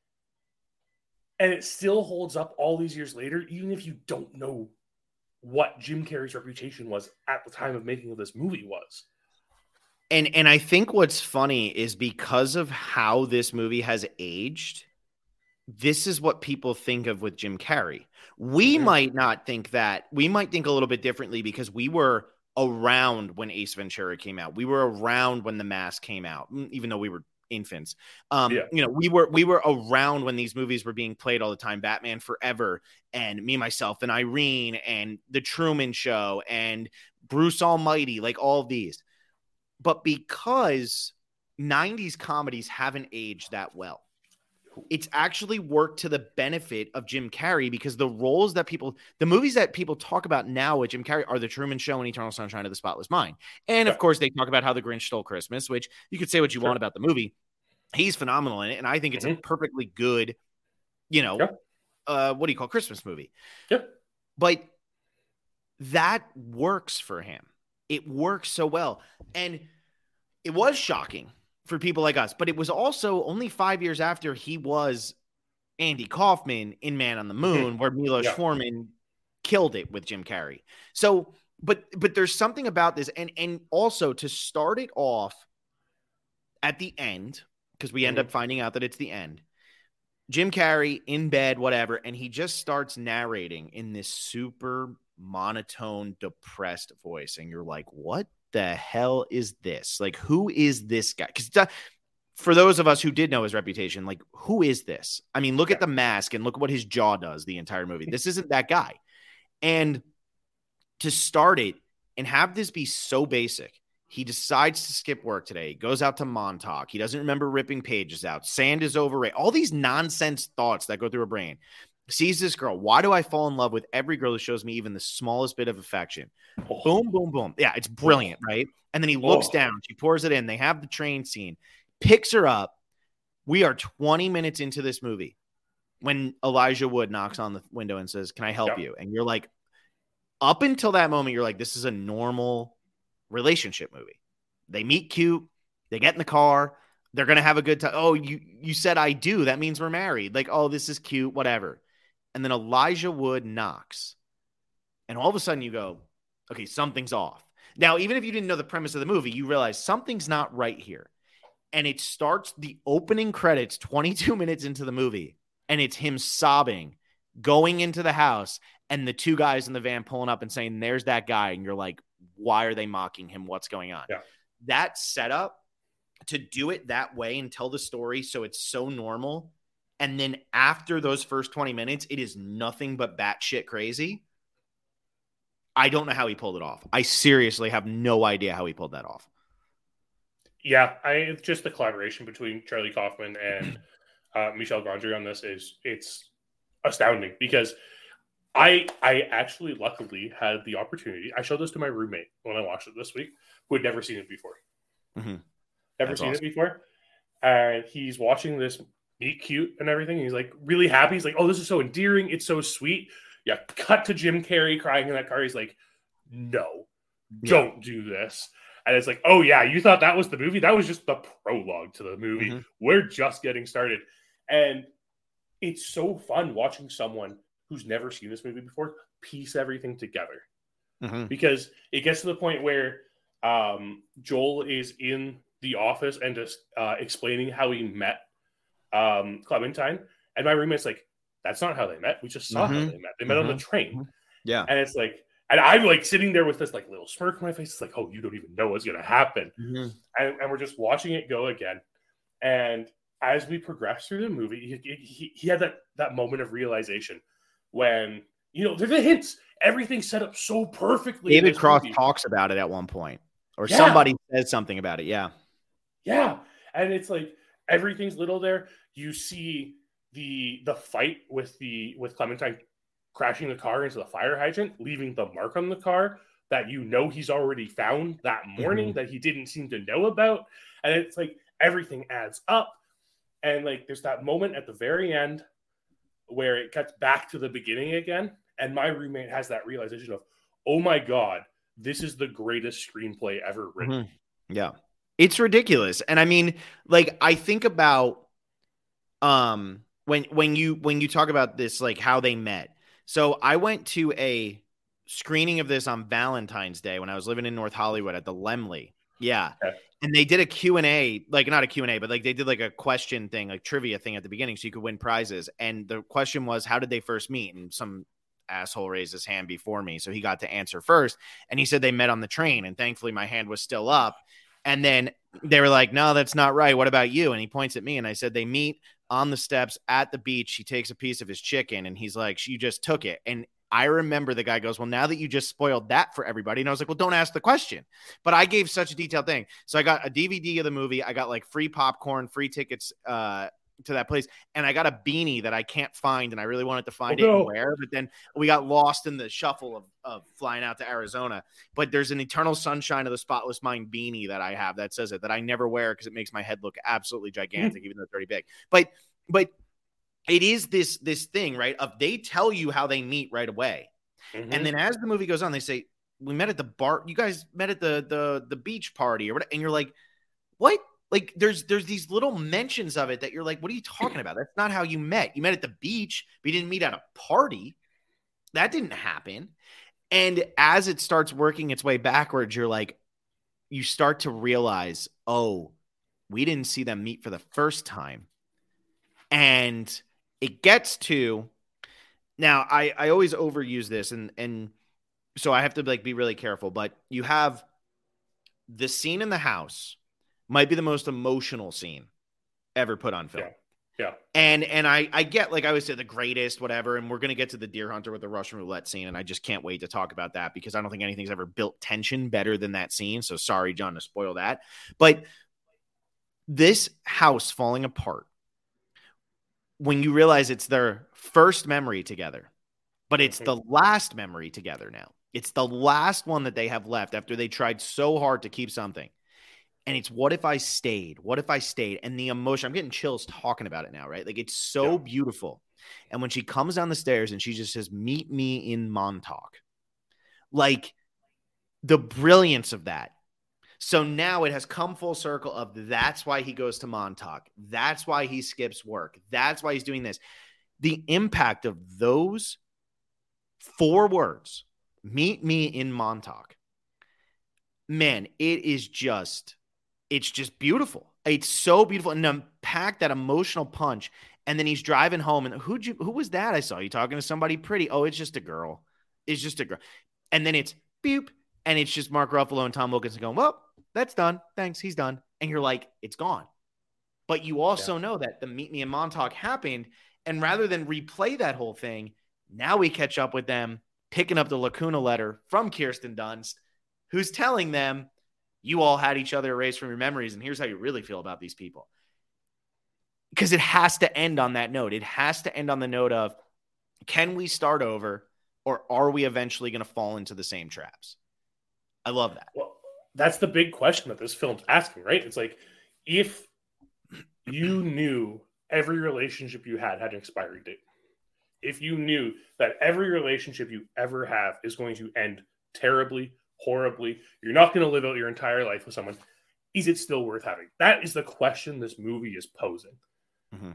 And it still holds up all these years later, even if you don't know what Jim Carrey's reputation was at the time of making of this movie was. And and I think what's funny is because of how this movie has aged, this is what people think of with Jim Carrey. We mm-hmm. might not think that. We might think a little bit differently because we were around when Ace Ventura came out. We were around when The Mask came out, even though we were infants. Um, yeah. You know, we were we were around when these movies were being played all the time. Batman Forever and Me, Myself, and Irene and The Truman Show and Bruce Almighty, like all of these. But because nineties comedies haven't aged that well, it's actually worked to the benefit of Jim Carrey because the roles that people, the movies that people talk about now with Jim Carrey are The Truman Show and Eternal Sunshine of the Spotless Mind. And of course, they talk about How the Grinch Stole Christmas, which you could say what you sure. want about the movie. He's phenomenal in it. And I think it's mm-hmm. a perfectly good, you know, yeah. uh, what do you call Christmas movie? Yeah. But that works for him. It works so well. And it was shocking for people like us, but it was also only five years after he was Andy Kaufman in Man on the Moon, where Milos yeah. Forman killed it with Jim Carrey. So, but but there's something about this, and and also to start it off at the end, because we mm-hmm. end up finding out that it's the end. Jim Carrey in bed, whatever, and he just starts narrating in this super monotone, depressed voice, and you're like, what the hell is this? Like, who is this guy? Because uh, for those of us who did know his reputation, like, who is this? I mean, look at The Mask and look at what his jaw does the entire movie. This isn't that guy. And to start it and have this be so basic, he decides to skip work today. He goes out to Montauk. He doesn't remember ripping pages out. Sand is overrated. All these nonsense thoughts that go through her brain. Sees this girl. Why do I fall in love with every girl who shows me even the smallest bit of affection? Oh. Boom, boom, boom. Yeah, it's brilliant, right? And then he looks oh. down. She pours it in. They have the train scene. Picks her up. We are twenty minutes into this movie when Elijah Wood knocks on the window and says, "Can I help yeah. you?" And you're like, up until that moment, you're like, this is a normal relationship movie. They meet cute. They get in the car. They're going to have a good time. Oh, you, you said I do. That means we're married. Like, oh, this is cute, whatever. And then Elijah Wood knocks. And all of a sudden you go, okay, something's off. Now, even if you didn't know the premise of the movie, you realize something's not right here. And it starts the opening credits twenty-two minutes into the movie. And it's him sobbing, going into the house, and the two guys in the van pulling up and saying, there's that guy. And you're like, why are they mocking him? What's going on? Yeah. That setup to do it that way and tell the story so it's so normal. And then after those first twenty minutes, it is nothing but batshit crazy. I don't know how he pulled it off. I seriously have no idea how he pulled that off. Yeah, I, it's just the collaboration between Charlie Kaufman and uh, Michel Gondry on this is it's astounding because I I actually luckily had the opportunity. I showed this to my roommate when I watched it this week, who had never seen it before. Mm-hmm. Never That's seen awesome. it before. And he's watching this meet cute and everything. And he's like really happy. He's like, oh, this is so endearing. It's so sweet. Yeah. Cut to Jim Carrey crying in that car. He's like, no, yeah. don't do this. And it's like, oh yeah, you thought that was the movie? That was just the prologue to the movie. Mm-hmm. We're just getting started. And it's so fun watching someone who's never seen this movie before piece everything together. Mm-hmm. Because it gets to the point where um, Joel is in the office and just uh, explaining how he met um, Clementine. And my roommate's like, that's not how they met. We just saw mm-hmm. how they met. They met mm-hmm. on the train. Yeah. And it's like, and I'm like sitting there with this like little smirk on my face. It's like, oh, you don't even know what's going to happen. Mm-hmm. And, and we're just watching it go again. And as we progress through the movie, he, he, he had that, that moment of realization when, you know, there's the hints. Everything's set up so perfectly. David Cross movie. talks about it at one point, or yeah. somebody says something about it. Yeah. Yeah. And it's like, everything's little there. You see the, the fight with the, with Clementine crashing the car into the fire hydrant, leaving the mark on the car that you know he's already found that morning mm-hmm. that he didn't seem to know about. And it's like everything adds up. And like there's that moment at the very end where it cuts back to the beginning again. And my roommate has that realization of, oh my God, this is the greatest screenplay ever written. Mm-hmm. Yeah. It's ridiculous. And I mean, like I think about um when when you when you talk about this, like how they met. So I went to a screening of this on Valentine's Day when I was living in North Hollywood at the Lemley. Yeah. Okay. And they did a Q and A, like not a Q and A, but like they did like a question thing, like trivia thing at the beginning so you could win prizes. And the question was, how did they first meet? And some asshole raised his hand before me. So he got to answer first. And he said they met on the train. And thankfully my hand was still up. And then they were like, no, that's not right. What about you? And he points at me and I said, they meet on the steps at the beach. He takes a piece of his chicken and he's like, you just took it. And I remember the guy goes, well, now that you just spoiled that for everybody. And I was like, well, don't ask the question. But I gave such a detailed thing. So I got a D V D of the movie. I got like free popcorn, free tickets uh, to that place. And I got a beanie that I can't find. And I really wanted to find oh, it no. and wear. But then we got lost in the shuffle of, of flying out to Arizona. But there's an Eternal Sunshine of the Spotless Mind beanie that I have that says it, that I never wear because it makes my head look absolutely gigantic, even though it's already big. But, but, it is this this thing, right, of they tell you how they meet right away. Mm-hmm. And then as the movie goes on, they say, we met at the bar. You guys met at the the the beach party or whatever. And you're like, what? Like there's there's these little mentions of it that you're like, what are you talking about? That's not how you met. You met at the beach, but you didn't meet at a party. That didn't happen. And as it starts working its way backwards, you're like, you start to realize, oh, we didn't see them meet for the first time. And it gets to now I, I always overuse this and, and so I have to like be really careful, but you have the scene in the house might be the most emotional scene ever put on film. Yeah. And and I I get, like I always say, the greatest, whatever, and we're gonna get to the deer hunter with the Russian roulette scene, and I just can't wait to talk about that because I don't think anything's ever built tension better than that scene. So sorry, John, to spoil that. But this house falling apart, when you realize it's their first memory together, but it's Mhm. the last memory together now. It's the last one that they have left after they tried so hard to keep something. And it's, what if I stayed? What if I stayed? And the emotion, I'm getting chills talking about it now, right? Like, it's so Yeah. beautiful. And when she comes down the stairs and she just says, meet me in Montauk, like, the brilliance of that. So now it has come full circle of that's why he goes to Montauk. That's why he skips work. That's why he's doing this. The impact of those four words, meet me in Montauk, man, it is just, it's just beautiful. It's so beautiful. And to pack that emotional punch. And then he's driving home. And who'd you, who was that? I saw you talking to somebody pretty. Oh, it's just a girl. It's just a girl. And then it's beep. And it's just Mark Ruffalo and Tom Wilkinson going, well, that's done. Thanks. He's done. And you're like, it's gone. But you also yeah. know that the meet me in Montauk happened. And rather than replay that whole thing, now we catch up with them picking up the Lacuna letter from Kirsten Dunst, who's telling them, you all had each other erased from your memories, and here's how you really feel about these people. Because it has to end on that note. It has to end on the note of, can we start over, or are we eventually going to fall into the same traps? I love that. Well, that's the big question that this film's asking, right? It's like, if you knew every relationship you had had an expiry date, if you knew that every relationship you ever have is going to end terribly, horribly, you're not going to live out your entire life with someone, is it still worth having? That is the question this movie is posing. Mm-hmm.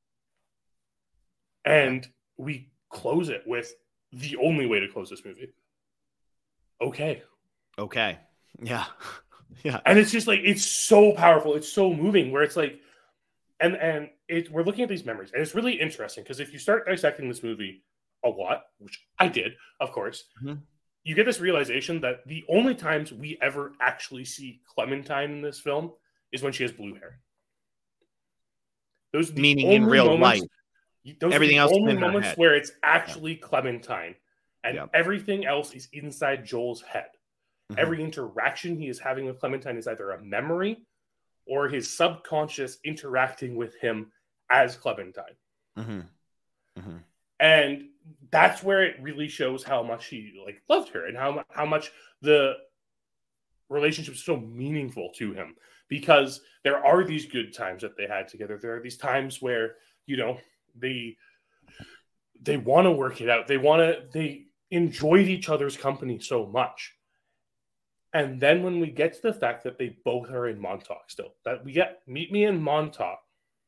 And we close it with the only way to close this movie. Okay. Okay. Yeah. Yeah. And it's just like, it's so powerful. It's so moving, where it's like, and and it, we're looking at these memories, and it's really interesting because if you start dissecting this movie a lot, which I did, of course, mm-hmm. you get this realization that the only times we ever actually see Clementine in this film is when she has blue hair. Those are the Meaning only in real moments, life. Those everything are the else only in her moments head. where it's actually yeah. Clementine, and yeah. everything else is inside Joel's head. Mm-hmm. Every interaction he is having with Clementine is either a memory or his subconscious interacting with him as Clementine. Mm-hmm. Mm-hmm. And that's where it really shows how much he like loved her, and how, how much the relationship is so meaningful to him, because there are these good times that they had together. There are these times where, you know, they, they want to work it out. They want to, they enjoyed each other's company so much. And then when we get to the fact that they both are in Montauk still, that we get meet me in Montauk,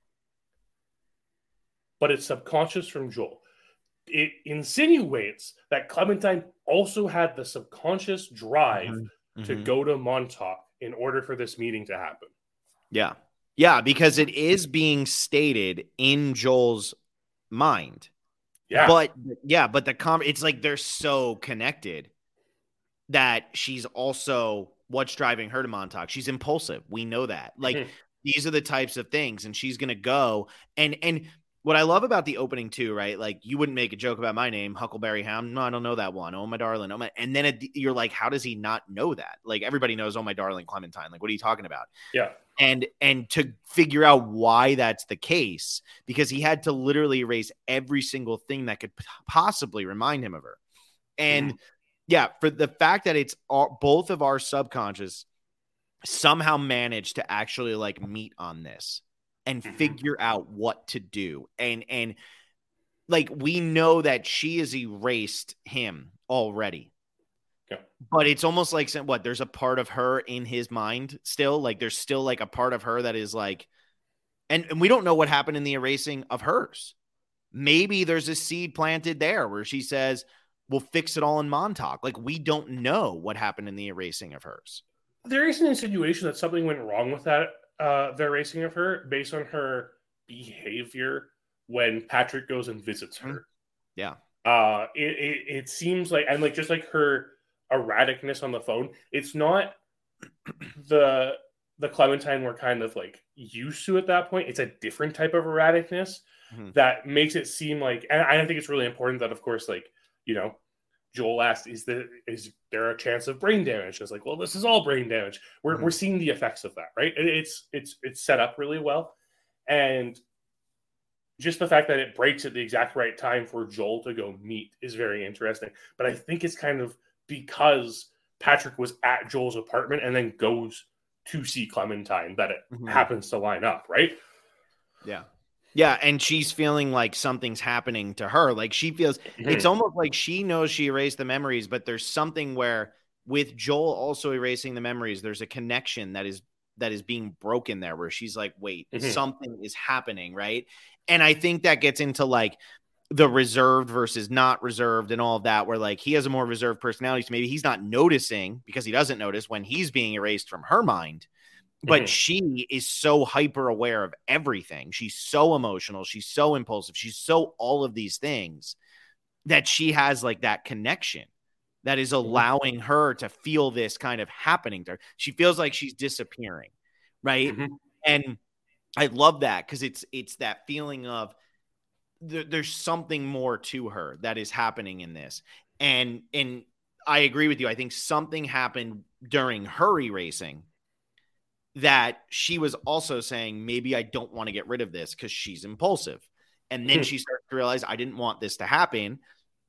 but it's subconscious from Joel. It insinuates that Clementine also had the subconscious drive mm-hmm. to mm-hmm. go to Montauk in order for this meeting to happen. Yeah. Yeah, because it is being stated in Joel's mind. Yeah. But yeah, but the com- it's like they're so connected that she's also what's driving her to Montauk. She's impulsive. We know that. Like mm-hmm. these are the types of things, and she's going to go. And, and what I love about the opening too, right? Like, you wouldn't make a joke about my name, Huckleberry Hound. No, I don't know that one. Oh, my darling. Oh, my. And then it, you're like, how does he not know that? Like, everybody knows, oh, my darling Clementine. Like, what are you talking about? Yeah. And, and to figure out why that's the case, because he had to literally erase every single thing that could possibly remind him of her. And mm. yeah, for the fact that it's all, both of our subconscious somehow managed to actually like meet on this and figure out what to do. And, and like, we know that she has erased him already, yeah. but it's almost like what, there's a part of her in his mind still, like there's still like a part of her that is like, and, and we don't know what happened in the erasing of hers. Maybe there's a seed planted there where she says, we'll fix it all in Montauk. Like, we don't know what happened in the erasing of hers. There is an insinuation that something went wrong with that, uh, the erasing of her, based on her behavior when Patrick goes and visits her. Yeah. Uh, it, it, it seems like, and like, just like her erraticness on the phone, it's not the the Clementine we're kind of like used to at that point. It's a different type of erraticness Mhm. that makes it seem like, and I think it's really important that, of course, like, you know, Joel asked, is there, is there a chance of brain damage? It's like, well, this is all brain damage. We're, Mhm. we're seeing the effects of that, right? It, it's, it's, it's set up really well. And just the fact that it breaks at the exact right time for Joel to go meet is very interesting. But I think it's kind of because Patrick was at Joel's apartment and then goes to see Clementine that it Mhm. happens to line up, right? Yeah. Yeah, and she's feeling like something's happening to her. Like she feels Mhm. it's almost like she knows she erased the memories, but there's something where with Joel also erasing the memories, there's a connection that is that is being broken there where she's like, wait, Mhm. something is happening, right? And I think that gets into like the reserved versus not reserved and all of that, where like he has a more reserved personality. So maybe he's not noticing because he doesn't notice when he's being erased from her mind. But Mhm. she is so hyper aware of everything. She's so emotional. She's so impulsive. She's so all of these things that she has like that connection that is allowing her to feel this kind of happening to her. She feels like she's disappearing, right? Mhm. And I love that because it's it's that feeling of there, there's something more to her that is happening in this. And and I agree with you. I think something happened during her erasing that she was also saying, maybe I don't want to get rid of this because she's impulsive. And then Mhm. she starts to realize I didn't want this to happen.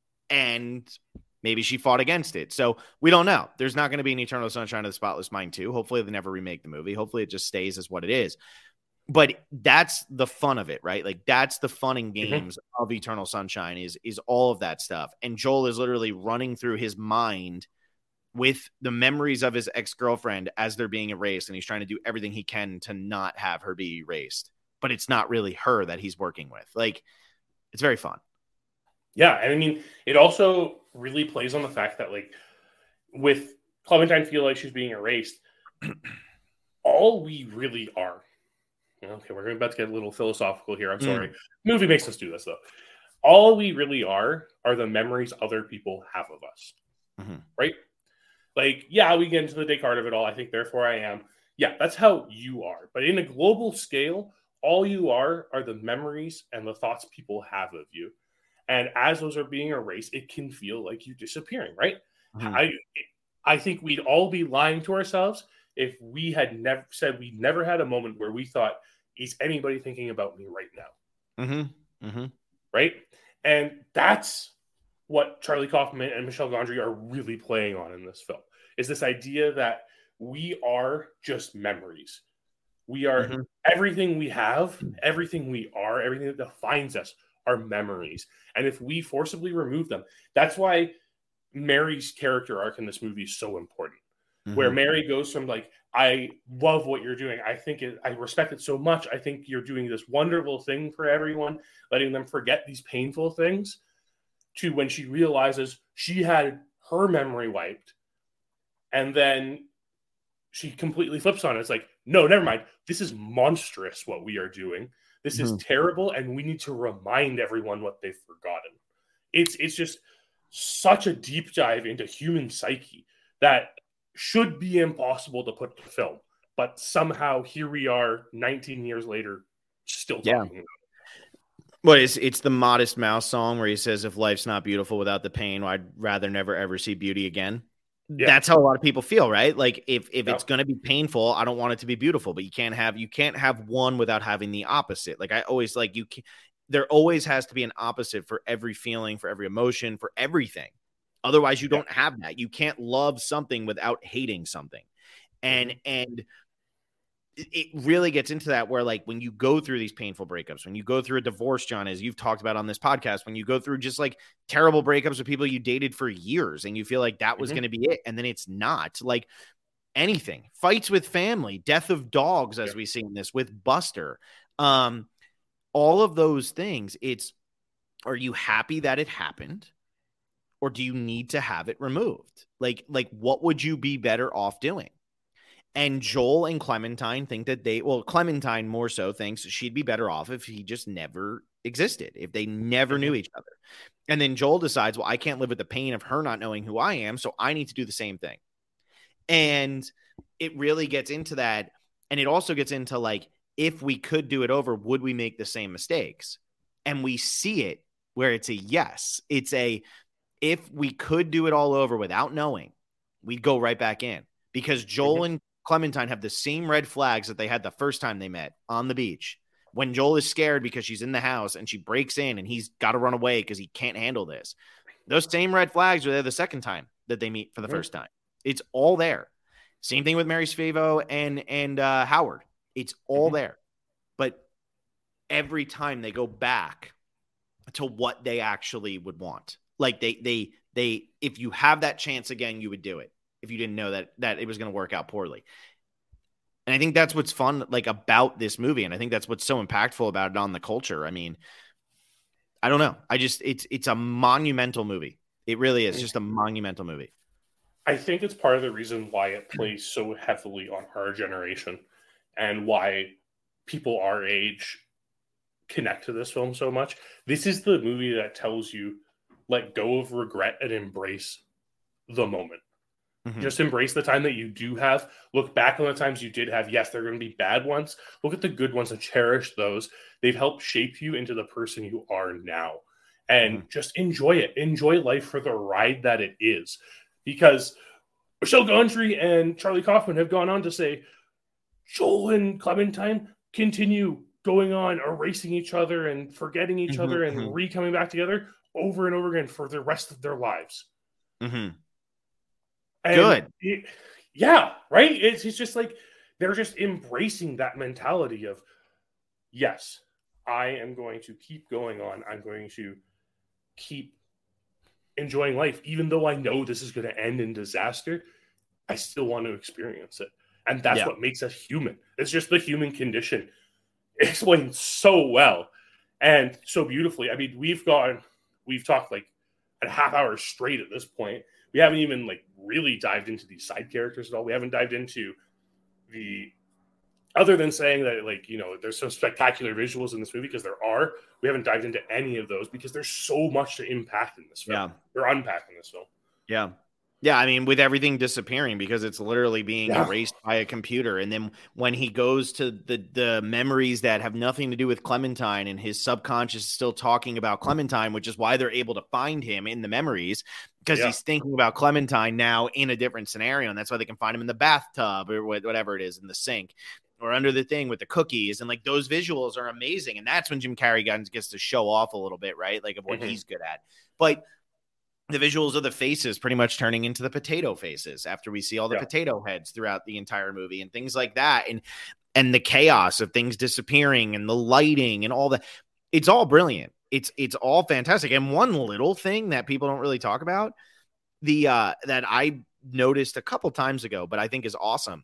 And maybe she fought against it. So we don't know. There's not going to be an Eternal Sunshine of the Spotless Mind too. Hopefully they never remake the movie. Hopefully it just stays as what it is. But that's the fun of it, right? Like that's the fun and games Mhm. of Eternal Sunshine is, is all of that stuff. And Joel is literally running through his mind with the memories of his ex-girlfriend as they're being erased. And he's trying to do everything he can to not have her be erased, but it's not really her that he's working with. Like, it's very fun. Yeah. And I mean, it also really plays on the fact that, like, with Clementine feel like she's being erased, all we really are. Okay, we're about to get a little philosophical here. I'm sorry. Mm. Movie makes us do this, though. All we really are are the memories other people have of us. Mm-hmm. Right? Like, yeah, we get into the Descartes of it all. I think, therefore, I am. Yeah, that's how you are. But in a global scale, all you are are the memories and the thoughts people have of you. And as those are being erased, it can feel like you're disappearing, right? Mm-hmm. I I think we'd all be lying to ourselves if we had never said we never had a moment where we thought, is anybody thinking about me right now? Mm-hmm. Mm-hmm. Right? And that's what Charlie Kaufman and Michel Gondry are really playing on in this film, is this idea that we are just memories. We are Mm-hmm. everything we have, everything we are, everything that defines us are memories. And if we forcibly remove them, that's why Mary's character arc in this movie is so important. Mm-hmm. Where Mary goes from like, I love what you're doing. I think it, I respect it so much. I think you're doing this wonderful thing for everyone, letting them forget these painful things, to when she realizes she had her memory wiped, and then she completely flips on it. It's like, no, never mind. This is monstrous what we are doing. This Mm-hmm. is terrible, and we need to remind everyone what they've forgotten. It's it's just such a deep dive into human psyche that should be impossible to put to film. But somehow here we are nineteen years later, still talking Yeah. about it. Well, it's, it's the Modest Mouse song where he says, if life's not beautiful without the pain, I'd rather never ever see beauty again. Yeah. That's how a lot of people feel, right? Like if, if Yeah. it's going to be painful, I don't want it to be beautiful, but you can't have, you can't have one without having the opposite. Like I always like you, can, there always has to be an opposite for every feeling, for every emotion, for everything. Otherwise you Yeah. don't have that. You can't love something without hating something. And, mm-hmm. and, it really gets into that where like when you go through these painful breakups, when you go through a divorce, John, as you've talked about on this podcast, when you go through just like terrible breakups with people you dated for years and you feel like that was mm-hmm. going to be it. And then it's not. Like anything, fights with family, death of dogs, as yeah. we see in this with Buster, um, all of those things. It's, are you happy that it happened? Or do you need to have it removed? Like, like what would you be better off doing? And Joel and Clementine think that they, well, Clementine more so thinks she'd be better off if he just never existed, if they never mm-hmm. knew each other. And then Joel decides, well, I can't live with the pain of her not knowing who I am, so I need to do the same thing. And it really gets into that And it also gets into like, if we could do it over, would we make the same mistakes? And we see it where it's a yes. It's a, if we could do it all over without knowing, we'd go right back in, because Joel mm-hmm. and Clementine have the same red flags that they had the first time they met on the beach. When Joel is scared because she's in the house and she breaks in and he's got to run away because he can't handle this. Those same red flags are there the second time that they meet for the mm-hmm. first time. It's all there. Same thing with Mary Sfavo and, and uh, Howard. It's all mm-hmm. there. But every time they go back to what they actually would want. Like they, they, they, if you have that chance again, you would do it. If you didn't know that, that it was going to work out poorly. And I think that's what's fun, like, about this movie. And I think that's what's so impactful about it on the culture. I mean, I don't know. I just, it's, it's a monumental movie. It really is just a monumental movie. I think it's part of the reason why it plays so heavily on our generation and why people our age connect to this film so much. This is the movie that tells you, let go of regret and embrace the moment. Mm-hmm. Just embrace the time that you do have. Look back on the times you did have. Yes, they're going to be bad ones. Look at the good ones and cherish those. They've helped shape you into the person you are now. And mm-hmm. just enjoy it. Enjoy life for the ride that it is. Because Michelle Gondry and Charlie Kaufman have gone on to say, Joel and Clementine continue going on, erasing each other and forgetting each mm-hmm, other and mm-hmm. re-coming back together over and over again for the rest of their lives. Mm-hmm. And Good. It, yeah, right? It's, it's just like they're just embracing that mentality of, yes, I am going to keep going on. I'm going to keep enjoying life. Even though I know this is going to end in disaster, I still want to experience it. And that's yeah. what makes us human. It's just the human condition explained so well and so beautifully. I mean, we've gone, we've talked like a half hour straight at this point. We haven't even like really dived into these side characters at all. We haven't dived into the, other than saying that, like, you know, there's some spectacular visuals in this movie, because there are. We haven't dived into any of those because there's so much to impact in this film. Yeah. Or unpack in this film. Yeah. Yeah, I mean, with everything disappearing because it's literally being yeah. erased by a computer. And then when he goes to the, the memories that have nothing to do with Clementine, and his subconscious is still talking about Clementine, which is why they're able to find him in the memories, because yeah. he's thinking about Clementine now in a different scenario. And that's why they can find him in the bathtub or whatever it is, in the sink or under the thing with the cookies. And like, those visuals are amazing. And that's when Jim Carrey gets to show off a little bit, right? Like, of what mm-hmm. he's good at. But the visuals of the faces pretty much turning into the potato faces after we see all the yeah. potato heads throughout the entire movie and things like that. And, and the chaos of things disappearing and the lighting and all that. It's all brilliant. It's, it's all fantastic. And one little thing that people don't really talk about, the, uh, that I noticed a couple times ago, but I think is awesome.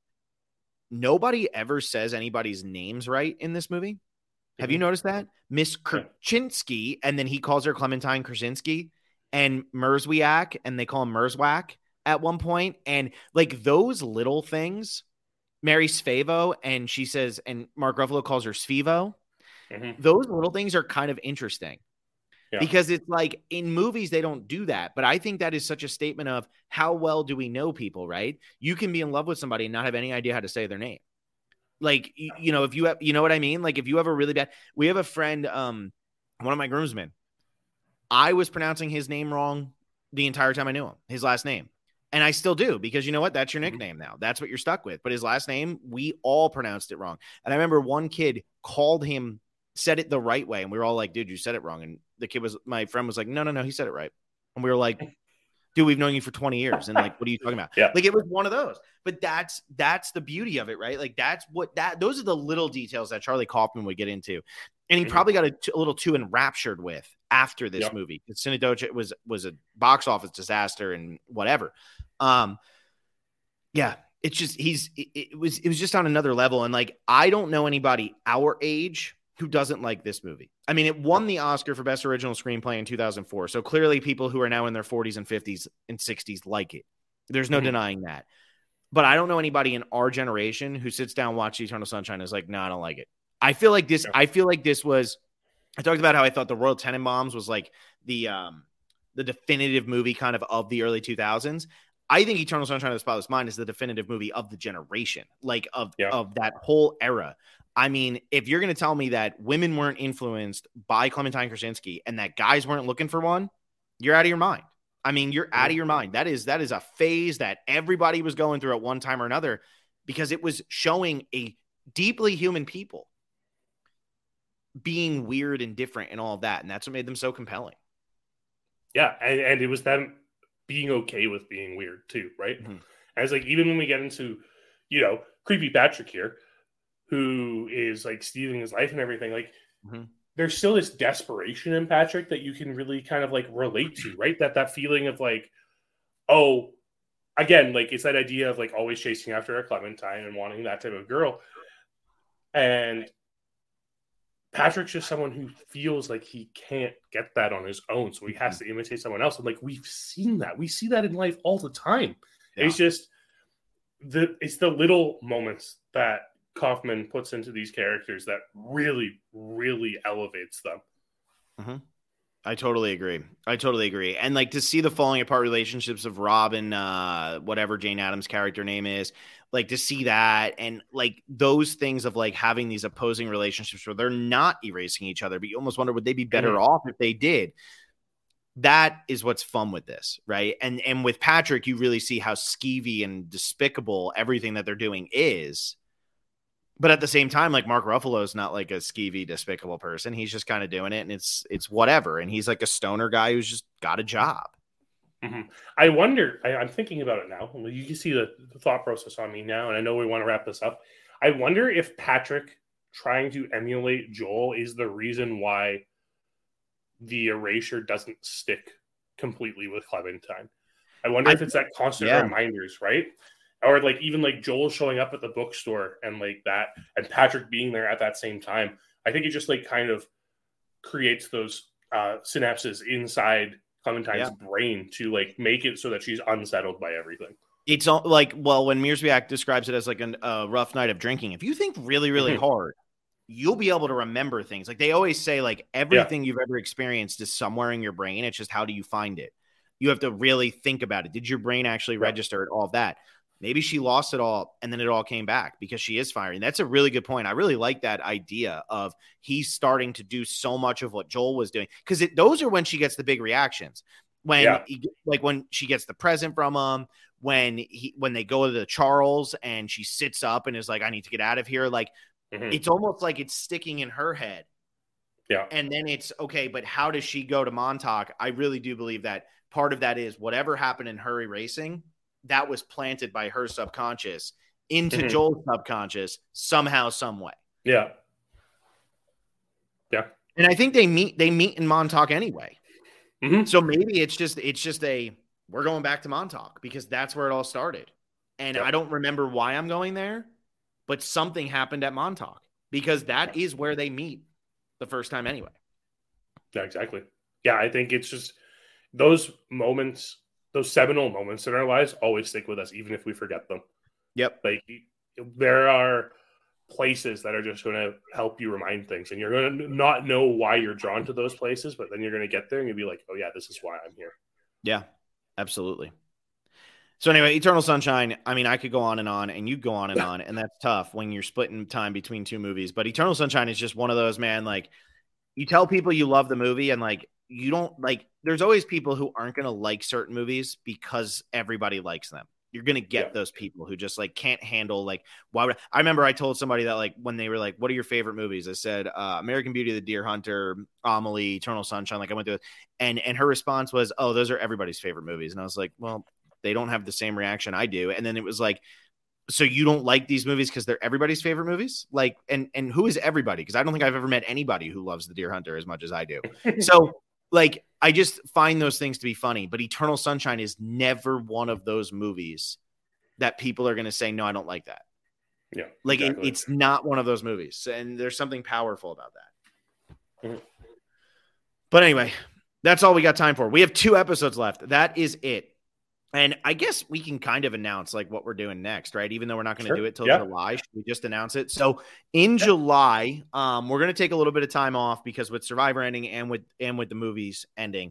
Nobody ever says anybody's names right in this movie. Mm-hmm. Have you noticed that? Miss Krasinski, and then he calls her Clementine Krasinski. And Merzwiak, and they call him Merzwak at one point. And like, those little things, Mary Sfavo, and she says, and Mark Ruffalo calls her Sfivo. Mm-hmm. Those little things are kind of interesting yeah. because it's like, in movies, they don't do that. But I think that is such a statement of how well do we know people, right? You can be in love with somebody and not have any idea how to say their name. Like, you, you know, if you have, you know what I mean? Like, if you have a really bad, we have a friend, um, one of my groomsmen, I was pronouncing his name wrong the entire time I knew him, his last name. And I still do, because you know what? That's your nickname now. That's what you're stuck with. But his last name, we all pronounced it wrong. And I remember one kid called him, said it the right way. And we were all like, dude, you said it wrong. And the kid was, my friend was like, no, no, no, he said it right. And we were like, dude, we've known you for twenty years. And like, what are you talking about? Yeah. Like, it was one of those. But that's, that's the beauty of it, right? Like, that's what that, those are the little details that Charlie Kaufman would get into. And he mm-hmm. probably got a, t- a little too enraptured with after this yep. movie. Cinedoche was was a box office disaster and whatever. Um, yeah, it's just he's it, it was it was just on another level. And like, I don't know anybody our age who doesn't like this movie. I mean, it won the Oscar for Best Original Screenplay in two thousand four. So clearly, people who are now in their forties and fifties and sixties like it. There's no mm-hmm. denying that. But I don't know anybody in our generation who sits down, watch Eternal Sunshine, and is like, no, I don't like it. I feel like this. I feel like this was. I talked about how I thought the Royal Tenenbaums was like the um, the definitive movie kind of of the early two thousands. I think Eternal Sunshine of the Spotless Mind is the definitive movie of the generation, like of, Yeah. of that whole era. I mean, if you're going to tell me that women weren't influenced by Clementine Krasinski and that guys weren't looking for one, you're out of your mind. I mean, you're out of your mind. That is, that is a phase that everybody was going through at one time or another, because it was showing a deeply human people being weird and different and all of that. And that's what made them so compelling. Yeah. And, and it was them being okay with being weird too, right? Mm-hmm. And it's like, even when we get into, you know, creepy Patrick here, who is like stealing his life and everything, like mm-hmm. there's still this desperation in Patrick that you can really kind of like relate to, right? That that feeling of like, oh, again, like it's that idea of like always chasing after a Clementine and wanting that type of girl. And Patrick's just someone who feels like he can't get that on his own, so he has to imitate someone else. And like, we've seen that. We see that in life all the time. Yeah. It's just the it's the little moments that Kaufman puts into these characters that really, really elevates them. Mm-hmm. I totally agree. I totally agree. And like to see the falling apart relationships of Rob and uh, whatever Jane Addams' character name is, like to see that and like those things of like having these opposing relationships where they're not erasing each other, but you almost wonder, would they be better mm-hmm. off if they did? That is what's fun with this, right? And and with Patrick, you really see how skeevy and despicable everything that they're doing is. But at the same time, like Mark Ruffalo is not like a skeevy, despicable person. He's just kind of doing it, and it's it's whatever. And he's like a stoner guy who's just got a job. Mm-hmm. I wonder. I, I'm thinking about it now. You can see the, the thought process on me now, and I know we want to wrap this up. I wonder if Patrick trying to emulate Joel is the reason why the erasure doesn't stick completely with Clementine. I wonder I, if it's that constant yeah. reminders, right? Or like even like Joel showing up at the bookstore and like that, and Patrick being there at that same time. I think it just like kind of creates those uh, synapses inside Clementine's yeah. brain to like make it so that she's unsettled by everything. It's all like, well, when Mierzwiak describes it as like a uh, rough night of drinking, if you think really, really mm-hmm. hard, you'll be able to remember things. Like they always say, like everything yeah. you've ever experienced is somewhere in your brain. It's just how do you find it? You have to really think about it. Did your brain actually yeah. register it? All of that. Maybe she lost it all and then it all came back because she is firing. That's a really good point. I really like that idea of he's starting to do so much of what Joel was doing, because those are when she gets the big reactions. When yeah. he, like when she gets the present from him, when he when they go to the Charles and she sits up and is like, I need to get out of here. Like mm-hmm. it's almost like it's sticking in her head. Yeah. And then it's okay, but how does she go to Montauk? I really do believe that part of that is whatever happened in her erasing, that was planted by her subconscious into mm-hmm. Joel's subconscious somehow, some way. Yeah. Yeah. And I think they meet, they meet in Montauk anyway. Mm-hmm. So maybe it's just, it's just a, we're going back to Montauk because that's where it all started. And yep. I don't remember why I'm going there, but something happened at Montauk because that is where they meet the first time anyway. Yeah, exactly. Yeah. I think it's just those moments, those seminal moments in our lives always stick with us, even if we forget them. Yep. Like there are places that are just going to help you remind things, and you're going to not know why you're drawn to those places, but then you're going to get there and you'll be like, oh yeah, this is why I'm here. Yeah, absolutely. So anyway, Eternal Sunshine, I mean, I could go on and on and you go on and on, and that's tough when you're splitting time between two movies, but Eternal Sunshine is just one of those, man, like you tell people you love the movie and like, you don't like, there's always people who aren't going to like certain movies because everybody likes them. You're going to get yeah. those people who just like can't handle, like, why would I remember I told somebody that like, when they were like, what are your favorite movies? I said, uh, American Beauty, The Deer Hunter, Amelie, Eternal Sunshine. Like I went through it and, and her response was, oh, those are everybody's favorite movies. And I was like, well, they don't have the same reaction I do. And then it was like, so you don't like these movies because they're everybody's favorite movies? Like, and, and who is everybody? Because I don't think I've ever met anybody who loves The Deer Hunter as much as I do. So like, I just find those things to be funny, but Eternal Sunshine is never one of those movies that people are going to say, no, I don't like that. Yeah. Like exactly. it, it's not one of those movies. And there's something powerful about that. Mm-hmm. But anyway, that's all we got time for. We have two episodes left. That is it. And I guess we can kind of announce like what we're doing next, right? Even though we're not going to sure. do it till yeah. July, should we just announce it? So in yeah. July, um, we're going to take a little bit of time off because with Survivor ending and with and with the movies ending,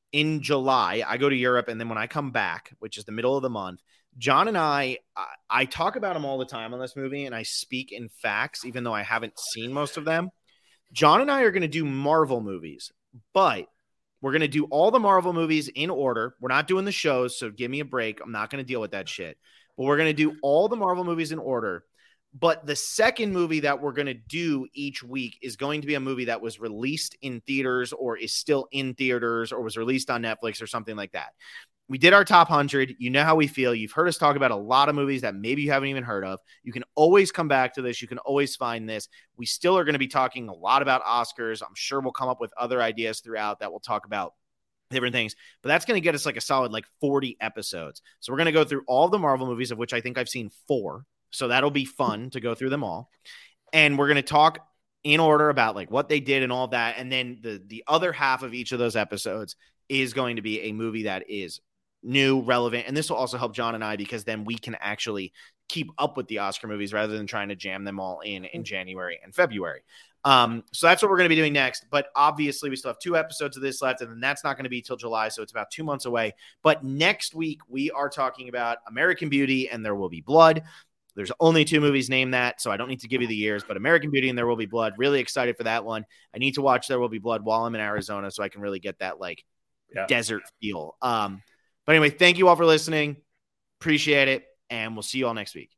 in July, I go to Europe, and then when I come back, which is the middle of the month, John and I, I, I talk about him all the time on this movie, and I speak in facts, even though I haven't seen most of them. John and I are going to do Marvel movies, but we're going to do all the Marvel movies in order. We're not doing the shows, so give me a break. I'm not going to deal with that shit. But we're going to do all the Marvel movies in order. But the second movie that we're going to do each week is going to be a movie that was released in theaters or is still in theaters or was released on Netflix or something like that. We did our top one hundred. You know how we feel. You've heard us talk about a lot of movies that maybe you haven't even heard of. You can always come back to this. You can always find this. We still are going to be talking a lot about Oscars. I'm sure we'll come up with other ideas throughout that we'll talk about different things, but that's going to get us like a solid like forty episodes. So we're going to go through all the Marvel movies, of which I think I've seen four. So that'll be fun to go through them all. And we're going to talk in order about like what they did and all that. And then the, the other half of each of those episodes is going to be a movie that is new, relevant. And this will also help John and I, because then we can actually keep up with the Oscar movies rather than trying to jam them all in in January and February. Um, so that's what we're going to be doing next. But obviously we still have two episodes of this left, and then that's not going to be till July. So it's about two months away. But next week we are talking about American Beauty and There Will Be Blood. There's only two movies named that, so I don't need to give you the years, but American Beauty and There Will Be Blood. Really excited for that one. I need to watch There Will Be Blood while I'm in Arizona so I can really get that like yeah. desert feel. Um, but anyway, thank you all for listening. Appreciate it. And we'll see you all next week.